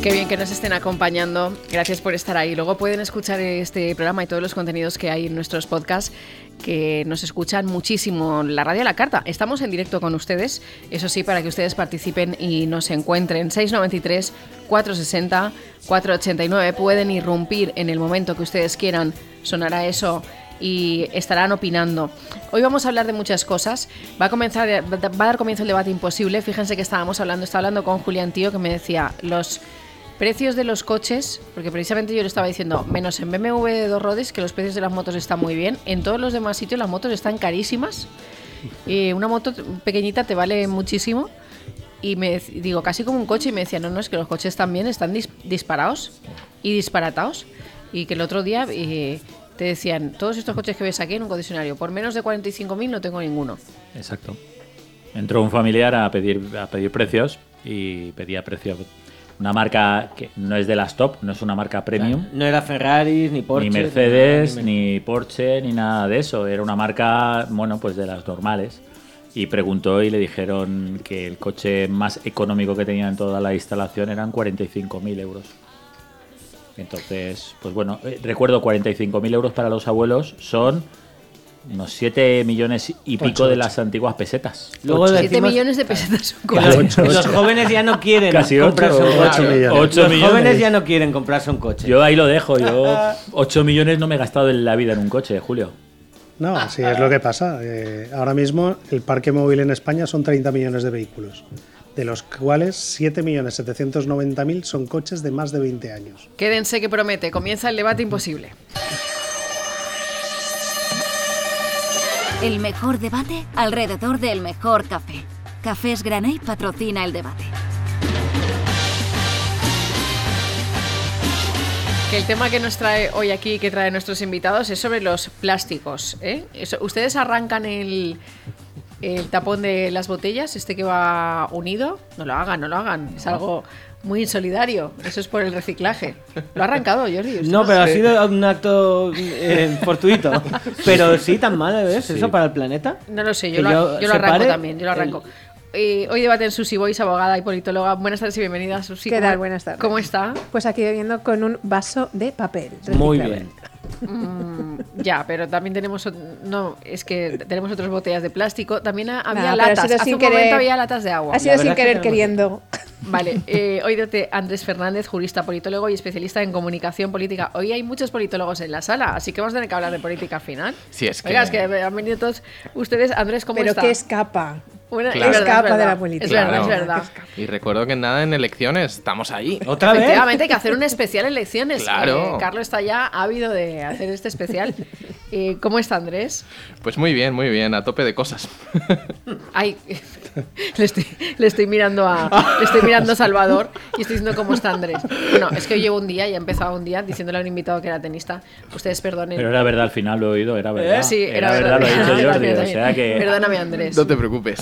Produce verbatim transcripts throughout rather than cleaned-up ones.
Qué bien que nos estén acompañando. Gracias por estar ahí. Luego pueden escuchar este programa y todos los contenidos que hay en nuestros podcasts, que nos escuchan muchísimo. La Radio a la Carta. Estamos en directo con ustedes, eso sí, para que ustedes participen y nos encuentren. seis noventa y tres, cuatrocientos sesenta, cuatrocientos ochenta y nueve. Pueden irrumpir en el momento que ustedes quieran. Sonará eso y estarán opinando. Hoy vamos a hablar de muchas cosas. Va a comenzar, va a dar comienzo el debate imposible. Fíjense que estábamos hablando, estaba hablando con Julián Tío, que me decía los precios de los coches, porque precisamente yo le estaba diciendo, menos en B M W de dos rodes, que los precios de las motos están muy bien. En todos los demás sitios las motos están carísimas. Eh, una moto pequeñita te vale muchísimo. Y me digo, casi como un coche. Y me decía, no, no, es que los coches también están dis- disparados y disparatados. Y que el otro día eh, te decían, todos estos coches que ves aquí en un concesionario, por menos de cuarenta y cinco mil no tengo ninguno. Exacto. Entró un familiar a pedir, a pedir precios y pedía precio. Una marca que no es de las top, no es una marca premium. Claro, no era Ferrari, ni Porsche. Ni Mercedes, ni, ni Porsche, ni nada de eso. Era una marca, bueno, pues de las normales. Y preguntó y le dijeron que el coche más económico que tenía en toda la instalación eran cuarenta y cinco mil euros. Entonces, pues bueno, eh, recuerdo cuarenta y cinco mil euros para los abuelos son unos siete millones y pico ocho, de las antiguas pesetas. Luego siete millones de pesetas son que los, los jóvenes ya no quieren Casi comprarse ocho, un coche. ocho millones. ocho los millones. jóvenes ya no quieren comprarse un coche. Yo ahí lo dejo. Yo ocho millones no me he gastado en la vida en un coche, Julio. No, sí, es lo que pasa. Eh, ahora mismo el parque móvil en España son treinta millones de vehículos, de los cuales siete millones setecientos noventa mil son coches de más de veinte años. Quédense que promete, comienza el debate imposible. El mejor debate alrededor del mejor café. Cafés Graney patrocina el debate. Que el tema que nos trae hoy aquí, que trae nuestros invitados, es sobre los plásticos, ¿eh? Eso, ustedes arrancan el, el tapón de las botellas, este que va unido. No lo hagan, no lo hagan. Es algo muy insolidario. Eso es por el reciclaje. ¿Lo ha arrancado, Jordi? ¿Usted? No, pero ha sido un acto eh, fortuito. Pero sí, tan mal es Sí. eso para el planeta. No lo sé, yo, Que lo, yo yo lo arranco separe también, yo lo arranco. Eh, hoy debaten Susi Boys, abogada y politóloga. Buenas tardes y bienvenida, Susi. ¿Qué ¿Cómo- tal? Buenas tardes. ¿Cómo está? Pues aquí bebiendo con un vaso de papel. Muy reciclable. bien. Mm, ya, pero también tenemos ot- no, es que tenemos otras botellas de plástico. También ha- había Nada, pero ha latas. sido Hace sin un momento querer. había latas de agua. Ha sido La sin verdad es que querer tenemos- queriendo. Vale, eh, hoy dote Andrés Fernández, jurista, politólogo y especialista en comunicación política. Hoy hay muchos politólogos en la sala, así que vamos a tener que hablar de política al final. Sí, es que- Oiga, es que han venido todos ustedes. Andrés, ¿cómo Pero está? que escapa. Bueno, Claro. es verdad, Escapa es verdad. de la política. Es verdad, Claro. es verdad. Y recuerdo que nada en elecciones, estamos ahí. ¿Otra vez? Efectivamente, hay que hacer un especial elecciones. Claro. Eh, Carlos está ya ávido de hacer este especial. Eh, ¿Cómo está Andrés? Pues muy bien, muy bien, a tope de cosas. Ay, le estoy, le estoy mirando a le estoy mirando a Salvador y estoy diciendo cómo está Andrés. Bueno, es que yo llevo un día y he empezado un día diciéndole a un invitado que era tenista. Ustedes perdonen. Pero era verdad, al final lo he oído, era verdad. Eh, sí, era, verdad. lo ha dicho También, Jordi, o también. sea que... Perdóname, Andrés. No te preocupes.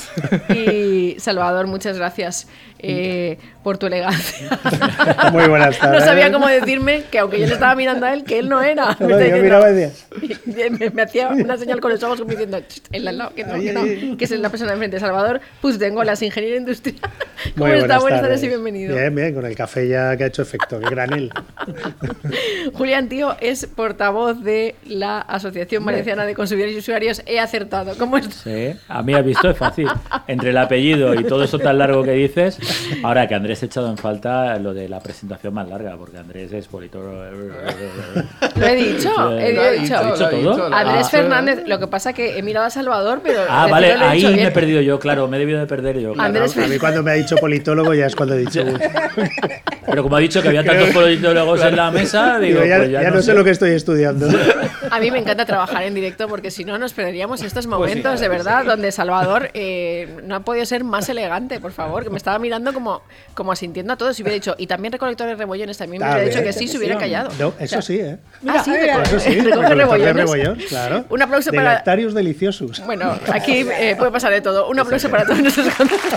Y Salvador, muchas gracias eh, por tu elegancia. Muy buenas tardes. No sabía cómo decirme que aunque yo le estaba mirando a él, que él no era. No, Me está yo diciendo- miraba y decía, Y me, me hacía una señal con los ojos como diciendo, "Chst, el al lado, que no, que no", que es la persona de enfrente. Salvador, pues tengo las ingeniería industrial. ¿Cómo Muy está? buenas Buenas tardes tardes. y bienvenido. Bien, bien, con el café ya que ha hecho efecto, qué granel. Julián Tío es portavoz de la Asociación Valenciana de Consumidores y Usuarios. He acertado. ¿Cómo está? Sí, a mí has visto, es fácil. Entre el apellido y todo eso tan largo que dices. Ahora que Andrés ha echado en falta lo de la presentación más larga, porque Andrés es politólogo. Lo he dicho, he Lo ha dicho. dicho, ¿Ha dicho todo? lo ha Andrés dicho. Fernández, lo que pasa que he mirado a Salvador, pero... Ah, pero vale, no lo he ahí dicho me bien. he perdido yo, claro, me he debido de perder yo. claro. Andrés A mí cuando me ha dicho politólogo ya es cuando he dicho, uy, Pero como ha dicho que había tantos politólogos en la mesa, digo, digo, ya, pues ya, ya no, sé lo que estoy estudiando. A mí me encanta trabajar en directo porque si no nos perderíamos estos momentos de verdad donde Salvador eh, no ha podido ser más elegante, por favor, que me estaba mirando como, como asintiendo a todos y hubiera dicho, y también recolectores rebollones, también me Ah, hubiera dicho bien. que sí, se hubiera callado. No, O eso sea, sí, ¿eh? Ah, sí, mira, Eso sí, recoge recolector de rebollones. rebollón, claro. Un aplauso de para... Lactarius deliciosus. Bueno, aquí eh, puede pasar de todo. Un aplauso para todos nuestros contactos.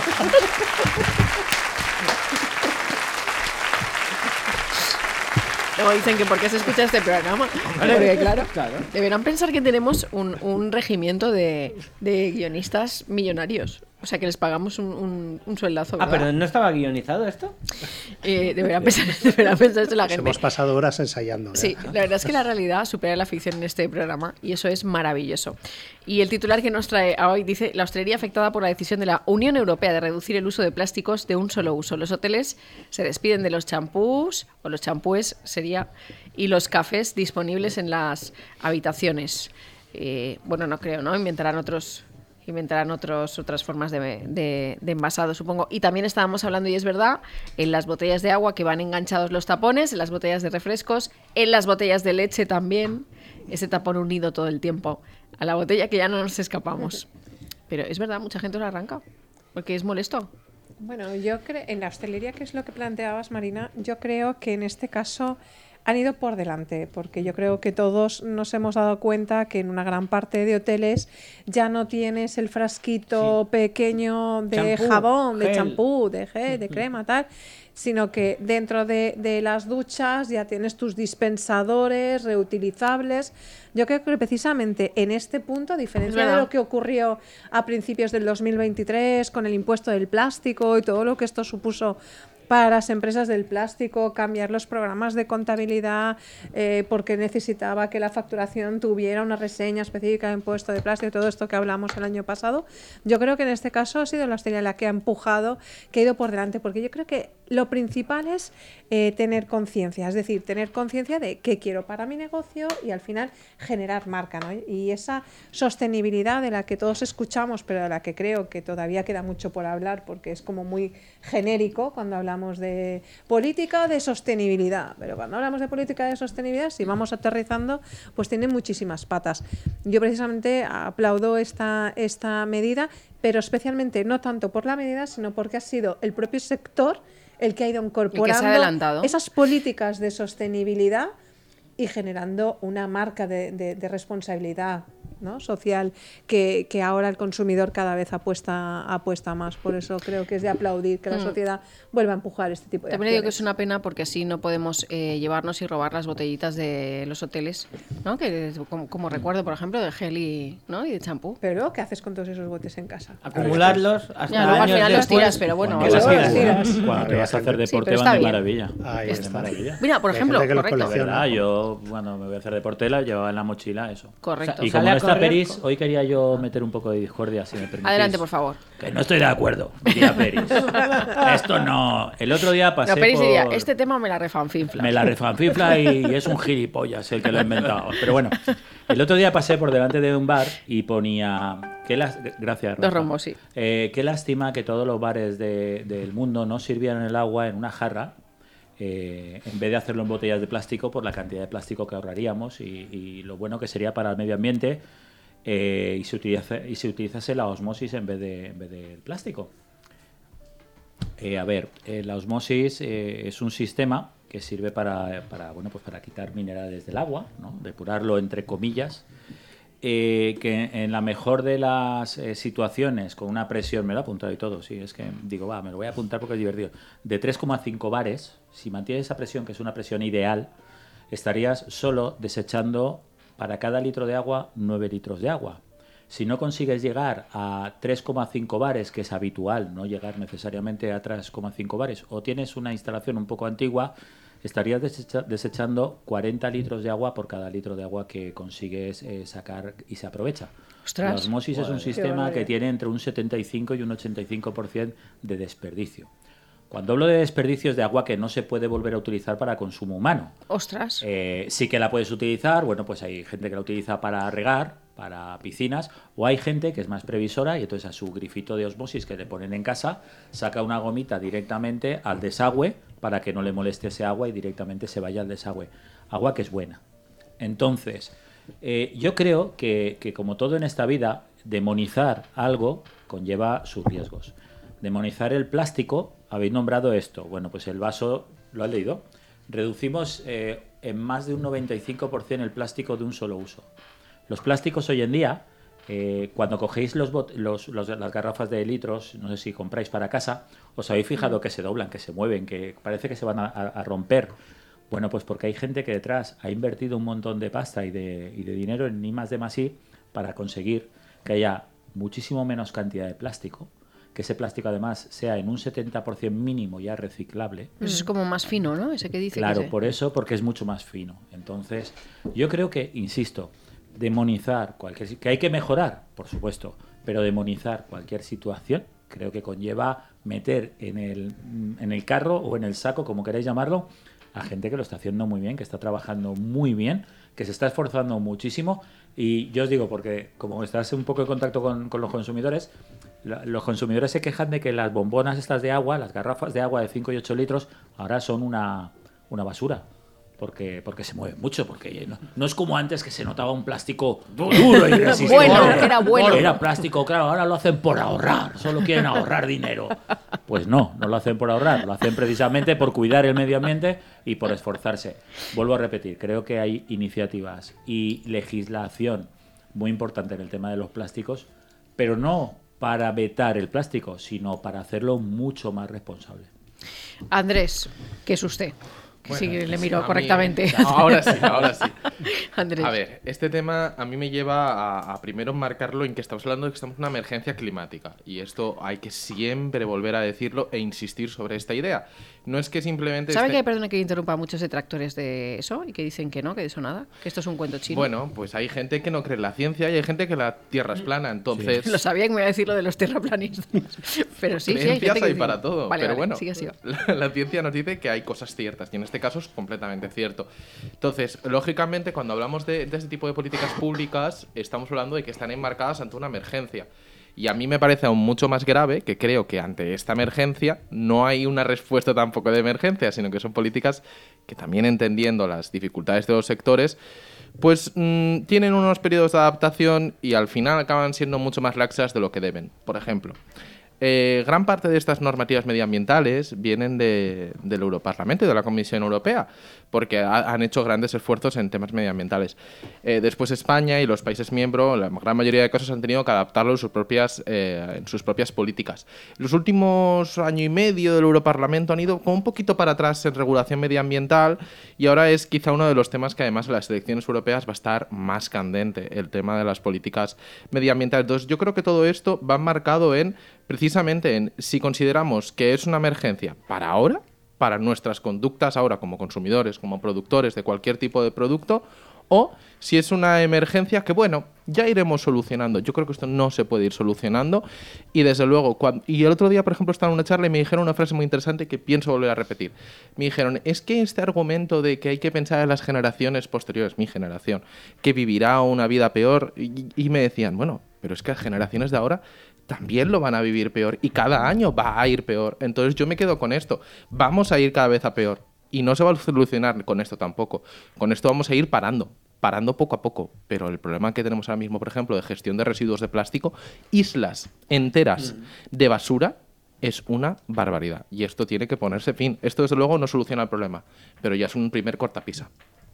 Luego dicen que por qué se escucha este programa. Porque, claro, deberán pensar que tenemos un, un regimiento de, de guionistas millonarios. O sea que les pagamos un, un, un sueldazo, Ah, ¿verdad? pero ¿no estaba guionizado esto? Eh, deberá pensar, deberá pensar esto la Nos gente. hemos pasado horas ensayando. ¿eh? Sí, la verdad es que la realidad supera la ficción en este programa y eso es maravilloso. Y el titular que nos trae a hoy dice: la hostelería afectada por la decisión de la Unión Europea de reducir el uso de plásticos de un solo uso. Los hoteles se despiden de los champús, o los champúes sería, y los cafés disponibles en las habitaciones. Eh, bueno, no creo, ¿no? Inventarán otros... inventarán otros, otras formas de, de, de envasado, supongo. Y también estábamos hablando, y es verdad, en las botellas de agua que van enganchados los tapones, en las botellas de refrescos, en las botellas de leche también, ese tapón unido todo el tiempo a la botella que ya no nos escapamos. Pero es verdad, mucha gente lo arranca, porque es molesto. Bueno, yo creo, en la hostelería, que es lo que planteabas, Marina, yo creo que en este caso han ido por delante, porque yo creo que todos nos hemos dado cuenta que en una gran parte de hoteles ya no tienes el frasquito sí. pequeño de Champú, jabón, de gel. champú, de gel, de crema, tal, sino que dentro de, de las duchas ya tienes tus dispensadores reutilizables. Yo creo que precisamente en este punto, a diferencia de lo que ocurrió a principios del dos mil veintitrés con el impuesto del plástico y todo lo que esto supuso para las empresas del plástico, cambiar los programas de contabilidad eh, porque necesitaba que la facturación tuviera una reseña específica de impuesto de plástico, todo esto que hablamos el año pasado. Yo creo que en este caso ha sido la hostelería la que ha empujado, que ha ido por delante, porque yo creo que lo principal es eh, tener conciencia, es decir, tener conciencia de qué quiero para mi negocio y al final generar marca, ¿no? Y esa sostenibilidad de la que todos escuchamos, pero de la que creo que todavía queda mucho por hablar, porque es como muy genérico cuando hablamos de política de sostenibilidad, pero cuando hablamos de política de sostenibilidad, si vamos aterrizando, pues tiene muchísimas patas. Yo precisamente aplaudo esta, esta medida, pero especialmente no tanto por la medida, sino porque ha sido el propio sector el que ha ido incorporando esas políticas de sostenibilidad y generando una marca de, de, de responsabilidad, ¿no? social que, que ahora el consumidor cada vez apuesta, apuesta más. Por eso creo que es de aplaudir que la sociedad vuelva a empujar este tipo de También acciones. digo que es una pena porque así no podemos eh, llevarnos y robar las botellitas de los hoteles, ¿no? Que como, como recuerdo, por ejemplo, de gel y, ¿no? y de champú. Pero luego, ¿qué haces con todos esos botes en casa? Acumularlos hasta Ya, luego al años final los después. tiras, pero bueno. Cuando, luego vas, los tiras. cuando te vas a hacer Sí, deporte pero está van de bien. maravilla. Ahí de está. maravilla. Mira, por Hay ejemplo, gente que los correcto. De colecciona. verdad, yo cuando me voy a hacer deporte la llevaba en la mochila eso. Correcto. Y Sale como a no está correr, Peris, co- hoy quería yo meter un poco de discordia, si me permitís. Adelante, por favor. Que no estoy de acuerdo, diría Peris. Esto no. El otro día pasé No, Peris por... diría, este tema me la refanfinfla. Me la refanfifla y es un gilipollas el que lo ha inventado. Pero bueno, el otro día pasé por delante de un bar y ponía... Qué las... Gracias, Rafa. Dos rombos, sí. Eh, qué lástima que todos los bares de- del mundo no sirvieran el agua en una jarra eh, en vez de hacerlo en botellas de plástico por la cantidad de plástico que ahorraríamos y, y lo bueno que sería para el medio ambiente eh, y, se utiliza, y se utilizase la osmosis en vez de, en vez del plástico. Eh, a ver, eh, la osmosis eh, es un sistema que sirve para, para, bueno, pues para quitar minerales del agua, ¿no? Depurarlo entre comillas, eh, que en la mejor de las eh, situaciones, con una presión, me lo he apuntado y todo, sí, es que digo, va, me lo voy a apuntar porque es divertido, de tres coma cinco bares, si mantienes esa presión, que es una presión ideal, estarías solo desechando para cada litro de agua nueve litros de agua. Si no consigues llegar a tres coma cinco bares, que es habitual, no llegar necesariamente a tres coma cinco bares, o tienes una instalación un poco antigua, estarías desecha desechando cuarenta litros de agua por cada litro de agua que consigues eh, sacar y se aprovecha. Ostras. La osmosis es un Qué sistema barbaridad. que tiene entre un setenta y cinco y un ochenta y cinco por ciento de desperdicio. Cuando hablo de desperdicios de agua que no se puede volver a utilizar para consumo humano. Ostras. Eh, sí que la puedes utilizar, bueno, pues hay gente que la utiliza para regar, para piscinas, o hay gente que es más previsora y entonces a su grifito de osmosis que le ponen en casa, saca una gomita directamente al desagüe para que no le moleste ese agua y directamente se vaya al desagüe. Agua que es buena. Entonces, eh, yo creo que, que como todo en esta vida, demonizar algo conlleva sus riesgos. Demonizar el plástico, habéis nombrado esto, bueno, pues el vaso, ¿lo has leído? Reducimos eh, en más de un noventa y cinco por ciento el plástico de un solo uso. Los plásticos hoy en día, eh, cuando cogéis los bot los, los, las garrafas de litros, no sé si compráis para casa, os habéis fijado que se doblan, que se mueven, que parece que se van a, a, a romper. Bueno, pues porque hay gente que detrás ha invertido un montón de pasta y de, y de dinero en I más D más I para conseguir que haya muchísimo menos cantidad de plástico, que ese plástico además sea en un setenta por ciento mínimo ya reciclable. Pues es como más fino, ¿no? Ese que dice. Claro, que se... por eso, porque es mucho más fino. Entonces, yo creo que, insisto, demonizar cualquier... que hay que mejorar, por supuesto, pero demonizar cualquier situación creo que conlleva meter en el, en el carro o en el saco, como queráis llamarlo, a gente que lo está haciendo muy bien, que está trabajando muy bien, que se está esforzando muchísimo. Y yo os digo, porque como estás un poco en contacto con, con los consumidores, la, los consumidores se quejan de que las bombonas estas de agua, las garrafas de agua de cinco y ocho litros, ahora son una, una basura. Porque, porque se mueve mucho, porque no, no es como antes que se notaba un plástico duro y resistente. Bueno, era bueno. Era plástico, claro, ahora lo hacen por ahorrar, solo quieren ahorrar dinero. Pues no, no lo hacen por ahorrar, lo hacen precisamente por cuidar el medio ambiente y por esforzarse. Vuelvo a repetir, creo que hay iniciativas y legislación muy importante en el tema de los plásticos, pero no para vetar el plástico, sino para hacerlo mucho más responsable. Andrés, ¿qué es usted? Bueno, sí, le sí, miro a mí- correctamente. Ahora sí, ahora sí. Andrés. A ver, este tema a mí me lleva a, a primero marcarlo en que estamos hablando de que estamos en una emergencia climática. Y esto hay que siempre volver a decirlo e insistir sobre esta idea. No es que simplemente... ¿Sabe esté- que hay, perdona que interrumpa, muchos detractores de eso y que dicen que no, que de eso nada? Que esto es un cuento chino. Bueno, pues hay gente que no cree en la ciencia y hay gente que la Tierra es plana. Entonces... Lo sabía que me iba a decir lo de los terraplanistas. Pero sí, sí, hay Creencias gente que hay dice- para todo, Vale, pero vale, bueno, sigue así. la, la ciencia nos dice que hay cosas ciertas y en este caso es completamente cierto. Entonces, lógicamente, cuando hablamos de, de este tipo de políticas públicas, estamos hablando de que están enmarcadas ante una emergencia. Y a mí me parece aún mucho más grave que creo que ante esta emergencia no hay una respuesta tampoco de emergencia, sino que son políticas que también entendiendo las dificultades de los sectores, pues mmm, tienen unos periodos de adaptación y al final acaban siendo mucho más laxas de lo que deben. Por ejemplo, eh, gran parte de estas normativas medioambientales vienen de, del Europarlamento y de la Comisión Europea, porque ha, han hecho grandes esfuerzos en temas medioambientales. Eh, después España y los países miembros, la gran mayoría de casos, han tenido que adaptarlo en sus propias, eh, en sus propias políticas. Los últimos año y medio del Europarlamento han ido como un poquito para atrás en regulación medioambiental y ahora es quizá uno de los temas que además en las elecciones europeas va a estar más candente, el tema de las políticas medioambientales. Entonces yo creo que todo esto va marcado en precisamente en si consideramos que es una emergencia para ahora, para nuestras conductas ahora como consumidores, como productores de cualquier tipo de producto, o si es una emergencia que, bueno, ya iremos solucionando. Yo creo que esto no se puede ir solucionando y desde luego, cuando... y el otro día, por ejemplo, estaba en una charla y me dijeron una frase muy interesante que pienso volver a repetir. Me dijeron, es que este argumento de que hay que pensar en las generaciones posteriores, mi generación, que vivirá una vida peor, y, y me decían, bueno, pero es que las generaciones de ahora también lo van a vivir peor y cada año va a ir peor. Entonces yo me quedo con esto. Vamos a ir cada vez a peor y no se va a solucionar con esto tampoco. Con esto vamos a ir parando, parando poco a poco. Pero el problema que tenemos ahora mismo, por ejemplo, de gestión de residuos de plástico, islas enteras de basura, es una barbaridad. Y esto tiene que ponerse fin. Esto desde luego no soluciona el problema, pero ya es un primer cortapisa.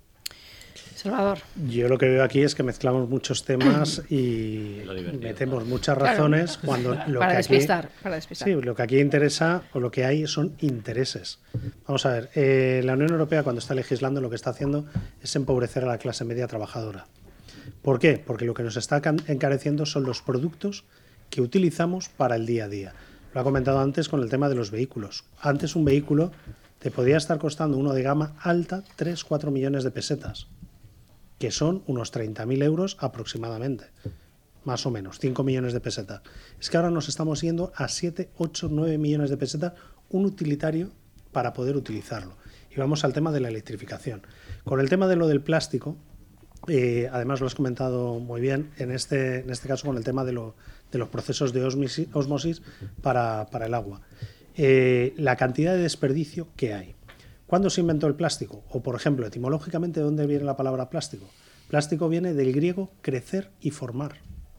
Salvador. Yo lo que veo aquí es que mezclamos muchos temas y metemos muchas razones Claro. cuando lo Para que despistar, aquí, para despistar. Sí, lo que aquí interesa o lo que hay son intereses. Vamos a ver, eh, la Unión Europea cuando está legislando lo que está haciendo es empobrecer a la clase media trabajadora. ¿Por qué? Porque lo que nos está encareciendo son los productos que utilizamos para el día a día. Lo ha comentado antes con el tema de los vehículos. Antes un vehículo te podía estar costando uno de gama alta tres cuatro millones de pesetas, que son unos treinta mil euros aproximadamente, más o menos, cinco millones de pesetas. Es que ahora nos estamos yendo a siete, ocho, nueve millones de pesetas, un utilitario para poder utilizarlo. Y vamos al tema de la electrificación. Con el tema de lo del plástico, eh, además lo has comentado muy bien, en este, en este caso con el tema de, lo, de los procesos de osmosis, osmosis para, para el agua. Eh, la cantidad de desperdicio que hay. ¿Cuándo se inventó el plástico? O, por ejemplo, etimológicamente, ¿de dónde viene la palabra plástico? Plástico viene del griego crecer y formar.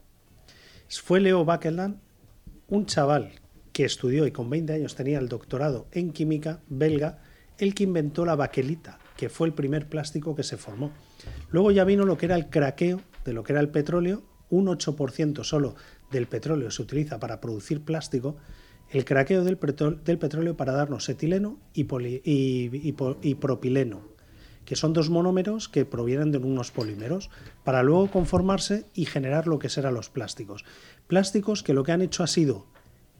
Fue Leo Baekeland, un chaval que estudió y con veinte años tenía el doctorado en química belga, el que inventó la baquelita, que fue el primer plástico que se formó. Luego ya vino lo que era el craqueo de lo que era el petróleo, un ocho por ciento solo del petróleo se utiliza para producir plástico, el craqueo del, del petróleo para darnos etileno y, poli, y, y, y propileno, que son dos monómeros que provienen de unos polímeros, para luego conformarse y generar lo que serán los plásticos. Plásticos que lo que han hecho ha sido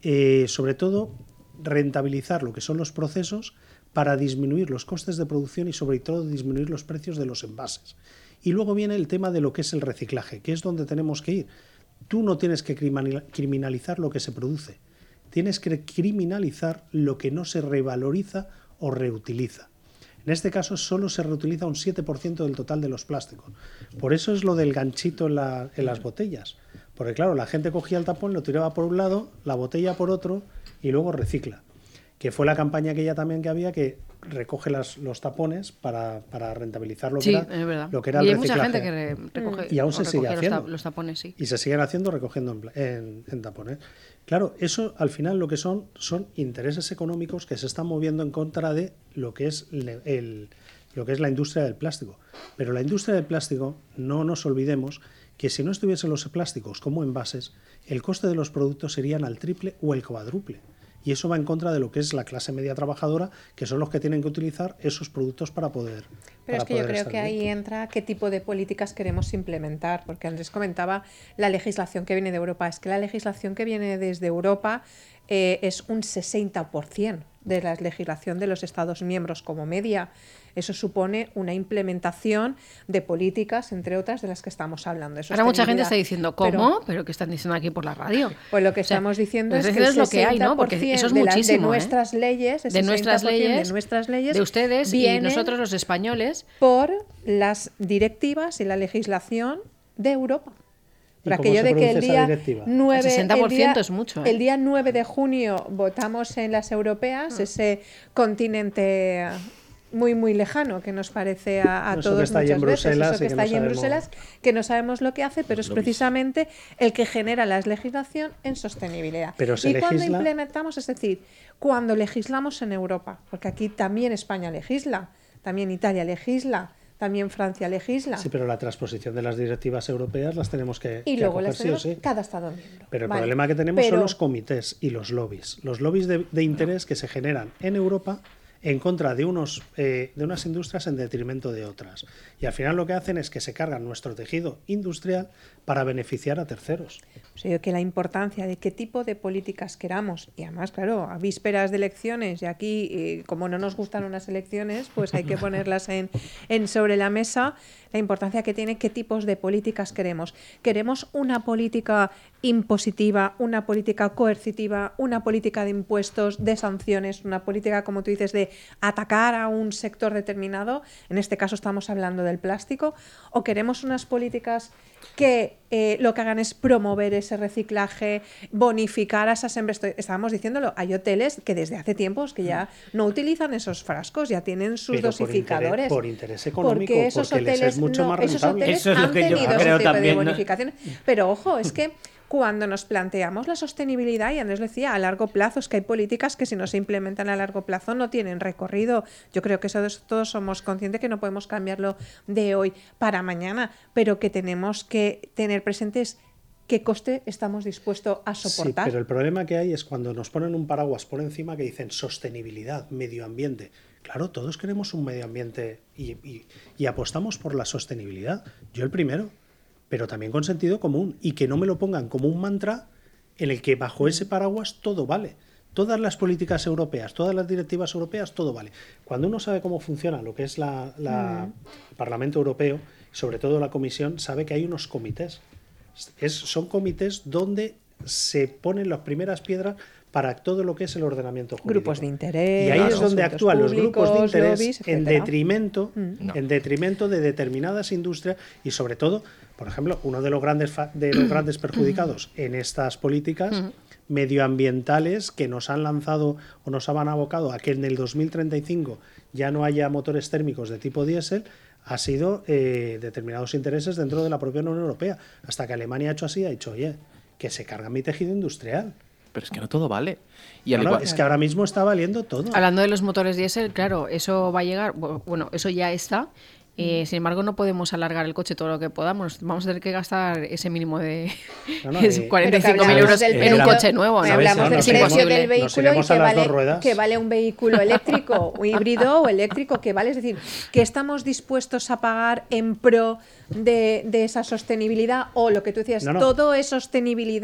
eh, sobre todo, rentabilizar lo que son los procesos para disminuir los costes de producción y sobre todo disminuir los precios de los envases. Y luego viene el tema de lo que es el reciclaje, que es donde tenemos que ir. Tú no tienes que criminalizar lo que se produce, tienes que criminalizar lo que no se revaloriza o reutiliza. En este caso solo se reutiliza un siete por ciento del total de los plásticos. Por eso es lo del ganchito en, la, en las botellas. Porque claro, la gente cogía el tapón, lo tiraba por un lado, la botella por otro y luego recicla. Que fue la campaña aquella también que había que recoge las, los tapones para, para rentabilizar lo que sí, era, es verdad. lo que era y el hay reciclaje. mucha gente que re recoge y aún se sigue los, haciendo. ta los tapones, sí. Y se siguen haciendo recogiendo en, en, en tapones. Claro, eso al final lo que son son intereses económicos que se están moviendo en contra de lo que es el, el, lo que es la industria del plástico. Pero la industria del plástico, no nos olvidemos que si no estuviesen los plásticos como envases, el coste de los productos serían al triple o el cuádruple. Y eso va en contra de lo que es la clase media trabajadora, que son los que tienen que utilizar esos productos para poder. Pero para es que yo poder creo que estar ahí bien. entra qué tipo de políticas queremos implementar, porque Andrés comentaba la legislación que viene de Europa. Es que la legislación que viene desde Europa eh, es un sesenta por ciento de la legislación de los Estados miembros como media. Eso supone una implementación de políticas, entre otras, de las que estamos hablando. De Ahora mucha gente está diciendo, ¿cómo? Pero, ¿Pero qué están diciendo aquí por la radio? pues lo que O sea, estamos diciendo pues es que el es lo que hay, ¿no? Porque eso es de la- muchísimo, de nuestras ¿eh? leyes, el de nuestras sesenta por ciento leyes, de nuestras leyes, de ustedes y vienen nosotros los españoles. por las directivas y la legislación de Europa. ¿Y Por cómo aquello se de que el produce esa día, directiva? nueve, El sesenta por ciento el día- es mucho, ¿eh? el día nueve de junio votamos en las europeas, ese continente muy muy lejano que nos parece a, a Eso que todos está ahí muchas en veces, Bruselas eso que y que está no allí en sabemos- Bruselas, que no sabemos lo que hace, pero es Lobbies. precisamente el que genera la legislación en sostenibilidad. Pero se y cuando legisla- implementamos, es decir, cuando legislamos en Europa, porque aquí también España legisla, también Italia legisla, también Francia legisla. Sí, pero la transposición de las directivas europeas las tenemos que, Y que luego acoger las sí o tenemos sí. cada Estado miembro. Pero el Vale. problema que tenemos Pero- son los comités y los lobbies. Los lobbies de, de interés que se generan en Europa en contra de, unos, eh, de unas industrias en detrimento de otras. Y al final lo que hacen es que se cargan nuestro tejido industrial para beneficiar a terceros. O sea, que la importancia de qué tipo de políticas queramos, y además, claro, a vísperas de elecciones, y aquí, eh, como no nos gustan unas elecciones, pues hay que ponerlas en, en sobre la mesa, la importancia que tiene qué tipos de políticas queremos. ¿Queremos una política impositiva, una política coercitiva, una política de impuestos, de sanciones, una política, como tú dices, de atacar a un sector determinado? En este caso estamos hablando del plástico. ¿O queremos unas políticas que eh, lo que hagan es promover ese reciclaje, bonificar a esas empresas? Estábamos diciéndolo, hay hoteles que desde hace tiempos que ya no utilizan esos frascos, ya tienen sus Pero por dosificadores. interés- por interés económico, porque esos porque les hoteles, es mucho no, más esos rentable. hoteles Eso es lo han que yo tenido ese creo tipo de también, ¿no? bonificaciones. Pero ojo, es que cuando nos planteamos la sostenibilidad, y Andrés lo decía, a largo plazo, es que hay políticas que si no se implementan a largo plazo no tienen recorrido. Yo creo que eso de eso todos somos conscientes que no podemos cambiarlo de hoy para mañana, pero que tenemos que tener presentes qué coste estamos dispuestos a soportar. Sí, pero el problema que hay es cuando nos ponen un paraguas por encima que dicen sostenibilidad, medio ambiente. Claro, todos queremos un medio ambiente y, y, y apostamos por la sostenibilidad. Yo el primero, pero también con sentido común, y que no me lo pongan como un mantra en el que bajo ese paraguas todo vale. Todas las políticas europeas, todas las directivas europeas, todo vale. Cuando uno sabe cómo funciona lo que es la, la, el Parlamento Europeo, sobre todo la Comisión, sabe que hay unos comités. Es, son comités donde se ponen las primeras piedras para todo lo que es el ordenamiento jurídico. Grupos de interés, Y ahí es donde asuntos actúan los grupos de públicos, interés lobbies, en etcétera. detrimento, No. en detrimento de determinadas industrias y sobre todo, por ejemplo, uno de los grandes fa- de los grandes perjudicados en estas políticas medioambientales que nos han lanzado o nos han abocado a que en el dos mil treinta y cinco ya no haya motores térmicos de tipo diésel, ha sido eh, determinados intereses dentro de la propia Unión Europea. Hasta que Alemania ha hecho así, ha dicho, oye, que se carga mi tejido industrial. Pero es que no todo vale. Y al No, no, igual- es que ahora mismo está valiendo todo. Hablando de los motores diésel, claro, eso va a llegar, bueno, eso ya está. Eh, sin embargo, no podemos alargar el coche todo lo que podamos. Vamos a tener que gastar ese mínimo de No, no, es eh, cuarenta y Pero que cinco mil hablamos euros del en precio- un coche nuevo, me ¿no? hablamos No, del nos precio iremos- del nos vehículo y iremos que a las vale, dos ruedas. que vale un vehículo eléctrico, o híbrido o eléctrico, que vale. Es decir, que estamos dispuestos a pagar en pro de, de esa sostenibilidad, o lo que tú decías, No, no. todo es sostenibilidad.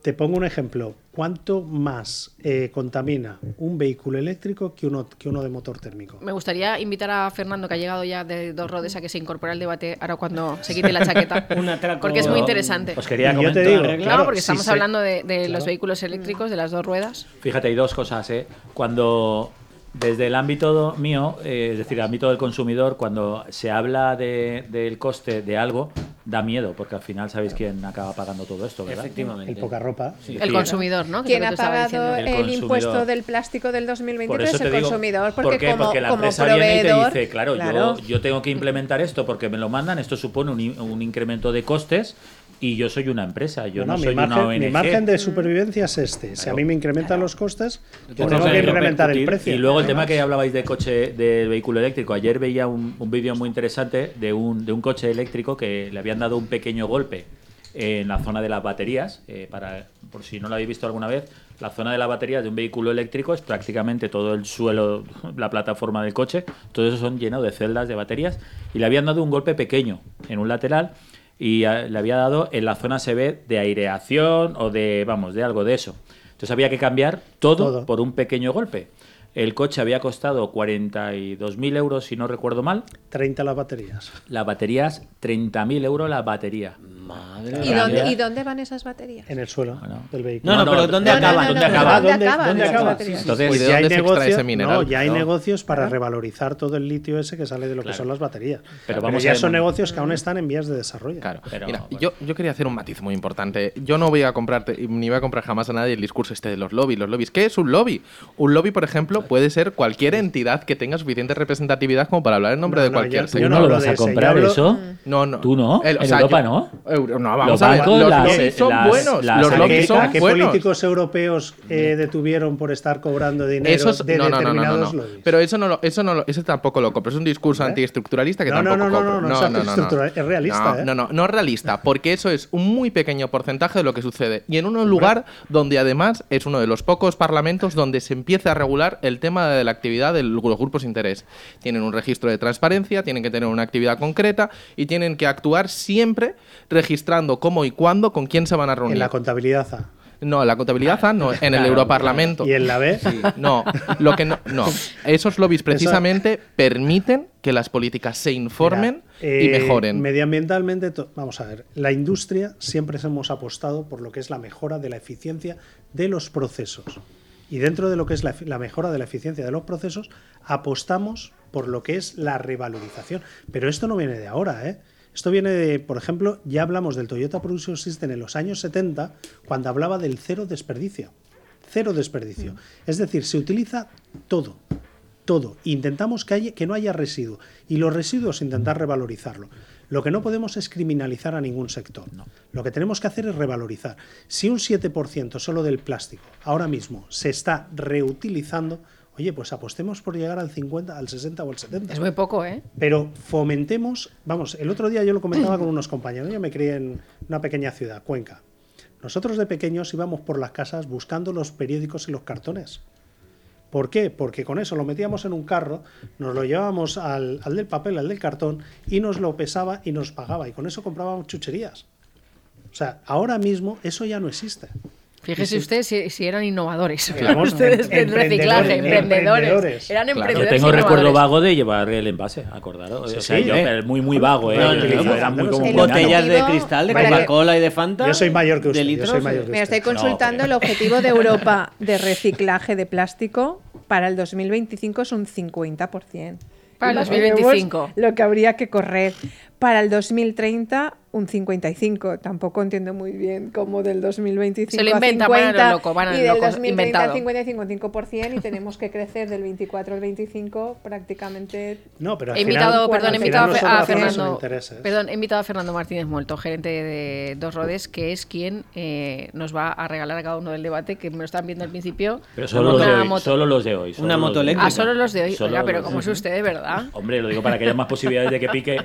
Te pongo un ejemplo. ¿Cuánto más eh, contamina un vehículo eléctrico que uno, que uno de motor térmico? Me gustaría invitar a Fernando, que ha llegado ya de Dos Rodes, a que se incorpore al debate ahora cuando se quite la chaqueta. Un atraco. Porque es muy interesante. Os quería Y yo te comentar. digo, Claro, claro, porque si estamos se- hablando de, de claro. los vehículos eléctricos, de las dos ruedas. Fíjate, hay dos cosas, ¿eh? Cuando, desde el ámbito mío, eh, es decir, el ámbito del consumidor, cuando se habla de, del coste de algo, da miedo, porque al final sabéis quién acaba pagando todo esto, ¿verdad? Efectivamente. El poca ropa. Sí, El sí. consumidor, ¿no? Que ¿Quién es ha lo que estaba pagado diciendo. El el, consumidor. impuesto del plástico del dos mil Por veintitrés? eso te El digo, consumidor, porque, ¿por qué? como, porque la como empresa viene y te proveedor... dice, claro, claro. Yo, yo tengo que implementar esto porque me lo mandan, esto supone un, in- un incremento de costes y yo soy una empresa, yo Bueno, no mi, soy margen, una O N G. mi margen de supervivencia es este. Si a Claro. mí me incrementan los costes, yo Por tengo eso que hay incrementar el repercutir. precio. Y luego el tema que hablabais de coche, de vehículo eléctrico. Ayer veía un, un vídeo muy interesante de un, de un coche eléctrico que le habían dado un pequeño golpe en la zona de las baterías. Eh, para, por si no lo habéis visto alguna vez, la zona de las baterías de un vehículo eléctrico es prácticamente todo el suelo, la plataforma del coche, todo eso son lleno de celdas de baterías. Y le habían dado un golpe pequeño en un lateral y a, le había dado en la zona, se ve, de aireación o de, vamos, de algo de eso. Entonces había que cambiar todo, Todo. por un pequeño golpe. El coche había costado cuarenta y dos mil euros, si no recuerdo mal. treinta las baterías. Las baterías, treinta mil euros la batería. Madre ¿Y mía. dónde, ¿Y dónde van esas baterías? En el suelo Bueno. del vehículo. No, no, No, pero no, ¿dónde no, no, acaban? no, ¿Dónde no, acaban? ¿dónde ¿Dónde, acaban dónde esas acaba? baterías? Entonces, ¿Y de ya hay dónde se extrae negocios, ese mineral? no, ya hay Claro. negocios para revalorizar todo el litio ese que sale de lo que Claro. son las baterías. Pero Pero, vamos ya a son ver- negocios que aún están en vías de desarrollo. Claro. Pero, Mira, bueno. yo, yo quería hacer un matiz muy importante. Yo no voy a comprarte, ni voy a comprar jamás a nadie el discurso este de los lobbies. Los lobbies, ¿qué es un lobby? Un lobby, por ejemplo, puede ser cualquier entidad que tenga suficiente representatividad como para hablar en nombre No, de no, cualquier yo- sector. yo ¿Tú no hablo lo vas de a ese, yo comprar hablo- eso? No, no. ¿Tú no? El- o En sea, Europa yo- no. Euro- no, vamos Los a ver. bancos, Los las- lobbies son las- buenos. las- Los ¿a ¿A lobbies qué, son a qué buenos. políticos europeos eh, detuvieron por estar cobrando dinero Esos, de no, no, no, no, no, determinados no. lobbies? Pero eso no lo, eso no lo, eso tampoco lo compro. Es un discurso ¿Eh? antiestructuralista que No, no, tampoco no, no, compro. no, no es antiestructural, es realista, No, ¿eh? no, no, no es realista, porque eso es un muy pequeño porcentaje de lo que sucede. Y en un lugar donde además es uno de los pocos parlamentos donde se empieza a regular el tema de la actividad de los grupos de interés. Tienen un registro de transparencia, tienen que tener una actividad concreta y tienen que actuar siempre registrando cómo y cuándo, con quién se van a reunir. En la contabilidad A. No, en la contabilidad A no, en el Claro, Europarlamento. Y en la B, No, lo que no, no. Esos lobbies precisamente permiten que las políticas se informen mira, y eh, mejoren. Medioambientalmente, to- vamos a ver, la industria siempre hemos apostado por lo que es la mejora de la eficiencia de los procesos. Y dentro de lo que es la, efi- la mejora de la eficiencia de los procesos, apostamos por lo que es la revalorización. Pero esto no viene de ahora, ¿eh? Esto viene de, por ejemplo, ya hablamos del Toyota Production System en los años setenta, cuando hablaba del cero desperdicio. Cero desperdicio. Es decir, se utiliza todo. Todo. Intentamos que, haya, que no haya residuo. Y los residuos intentar revalorizarlo. Lo que no podemos es criminalizar a ningún sector. Lo que tenemos que hacer es revalorizar. Si un siete por ciento solo del plástico ahora mismo se está reutilizando, oye, pues apostemos por llegar al cincuenta, al sesenta o al setenta. Es muy poco, ¿eh? Pero fomentemos, vamos, el otro día yo lo comentaba con unos compañeros, yo me crié en una pequeña ciudad, Cuenca. Nosotros de pequeños íbamos por las casas buscando los periódicos y los cartones. ¿Por qué? Porque con eso lo metíamos en un carro, nos lo llevábamos al, al del papel, al del cartón, y nos lo pesaba y nos pagaba. Y con eso comprábamos chucherías. O sea, ahora mismo eso ya no existe. Fíjese Sí, sí. usted si, si eran innovadores. Claro, Ustedes del emprendedores, reciclaje, emprendedores. emprendedores. Eran Claro. Yo emprendedores. tengo innovadores. recuerdo vago de llevar el envase, acordaros. Sí, o sea, sí, yo, ¿eh? pero muy, muy vago, ¿eh? No, Yo- no, no, era muy no, como el un enano. Botellas de objetivo cristal, de para que- Coca-Cola y de Fanta. Yo soy mayor que usted, de yo litros. soy mayor que Me estoy usted. consultando No, el objetivo de Europa de reciclaje de plástico para el dos mil veinticinco es un cincuenta por ciento. Para el Imaginemos dos mil veinticinco. lo que habría que correr. Para el dos mil treinta, un cincuenta y cinco por ciento. Tampoco entiendo muy bien cómo del dos mil veinticinco Se lo a inventan, van a lo cincuenta loco, van a lo y del loco, dos mil treinta inventado. a cincuenta y cinco, cinco por ciento y tenemos que crecer del veinticuatro al veinticinco prácticamente. No, pero al He final- invitado, perdón, al he final invitado a, nosotros a hacemos Fernando. son intereses. Perdón, he invitado a Fernando Martínez Muerto, gerente de Dos Rodes, que es quien eh, nos va a regalar a cada uno del debate, que me lo están viendo al principio. Pero solo los, Una de hoy, moto. solo los de hoy. solo Una los moto de hoy. eléctrica. Ah, solo los de hoy. Solo Oiga, pero los como de es hoy. usted, de verdad. Hombre, lo digo para que haya más posibilidades de que pique.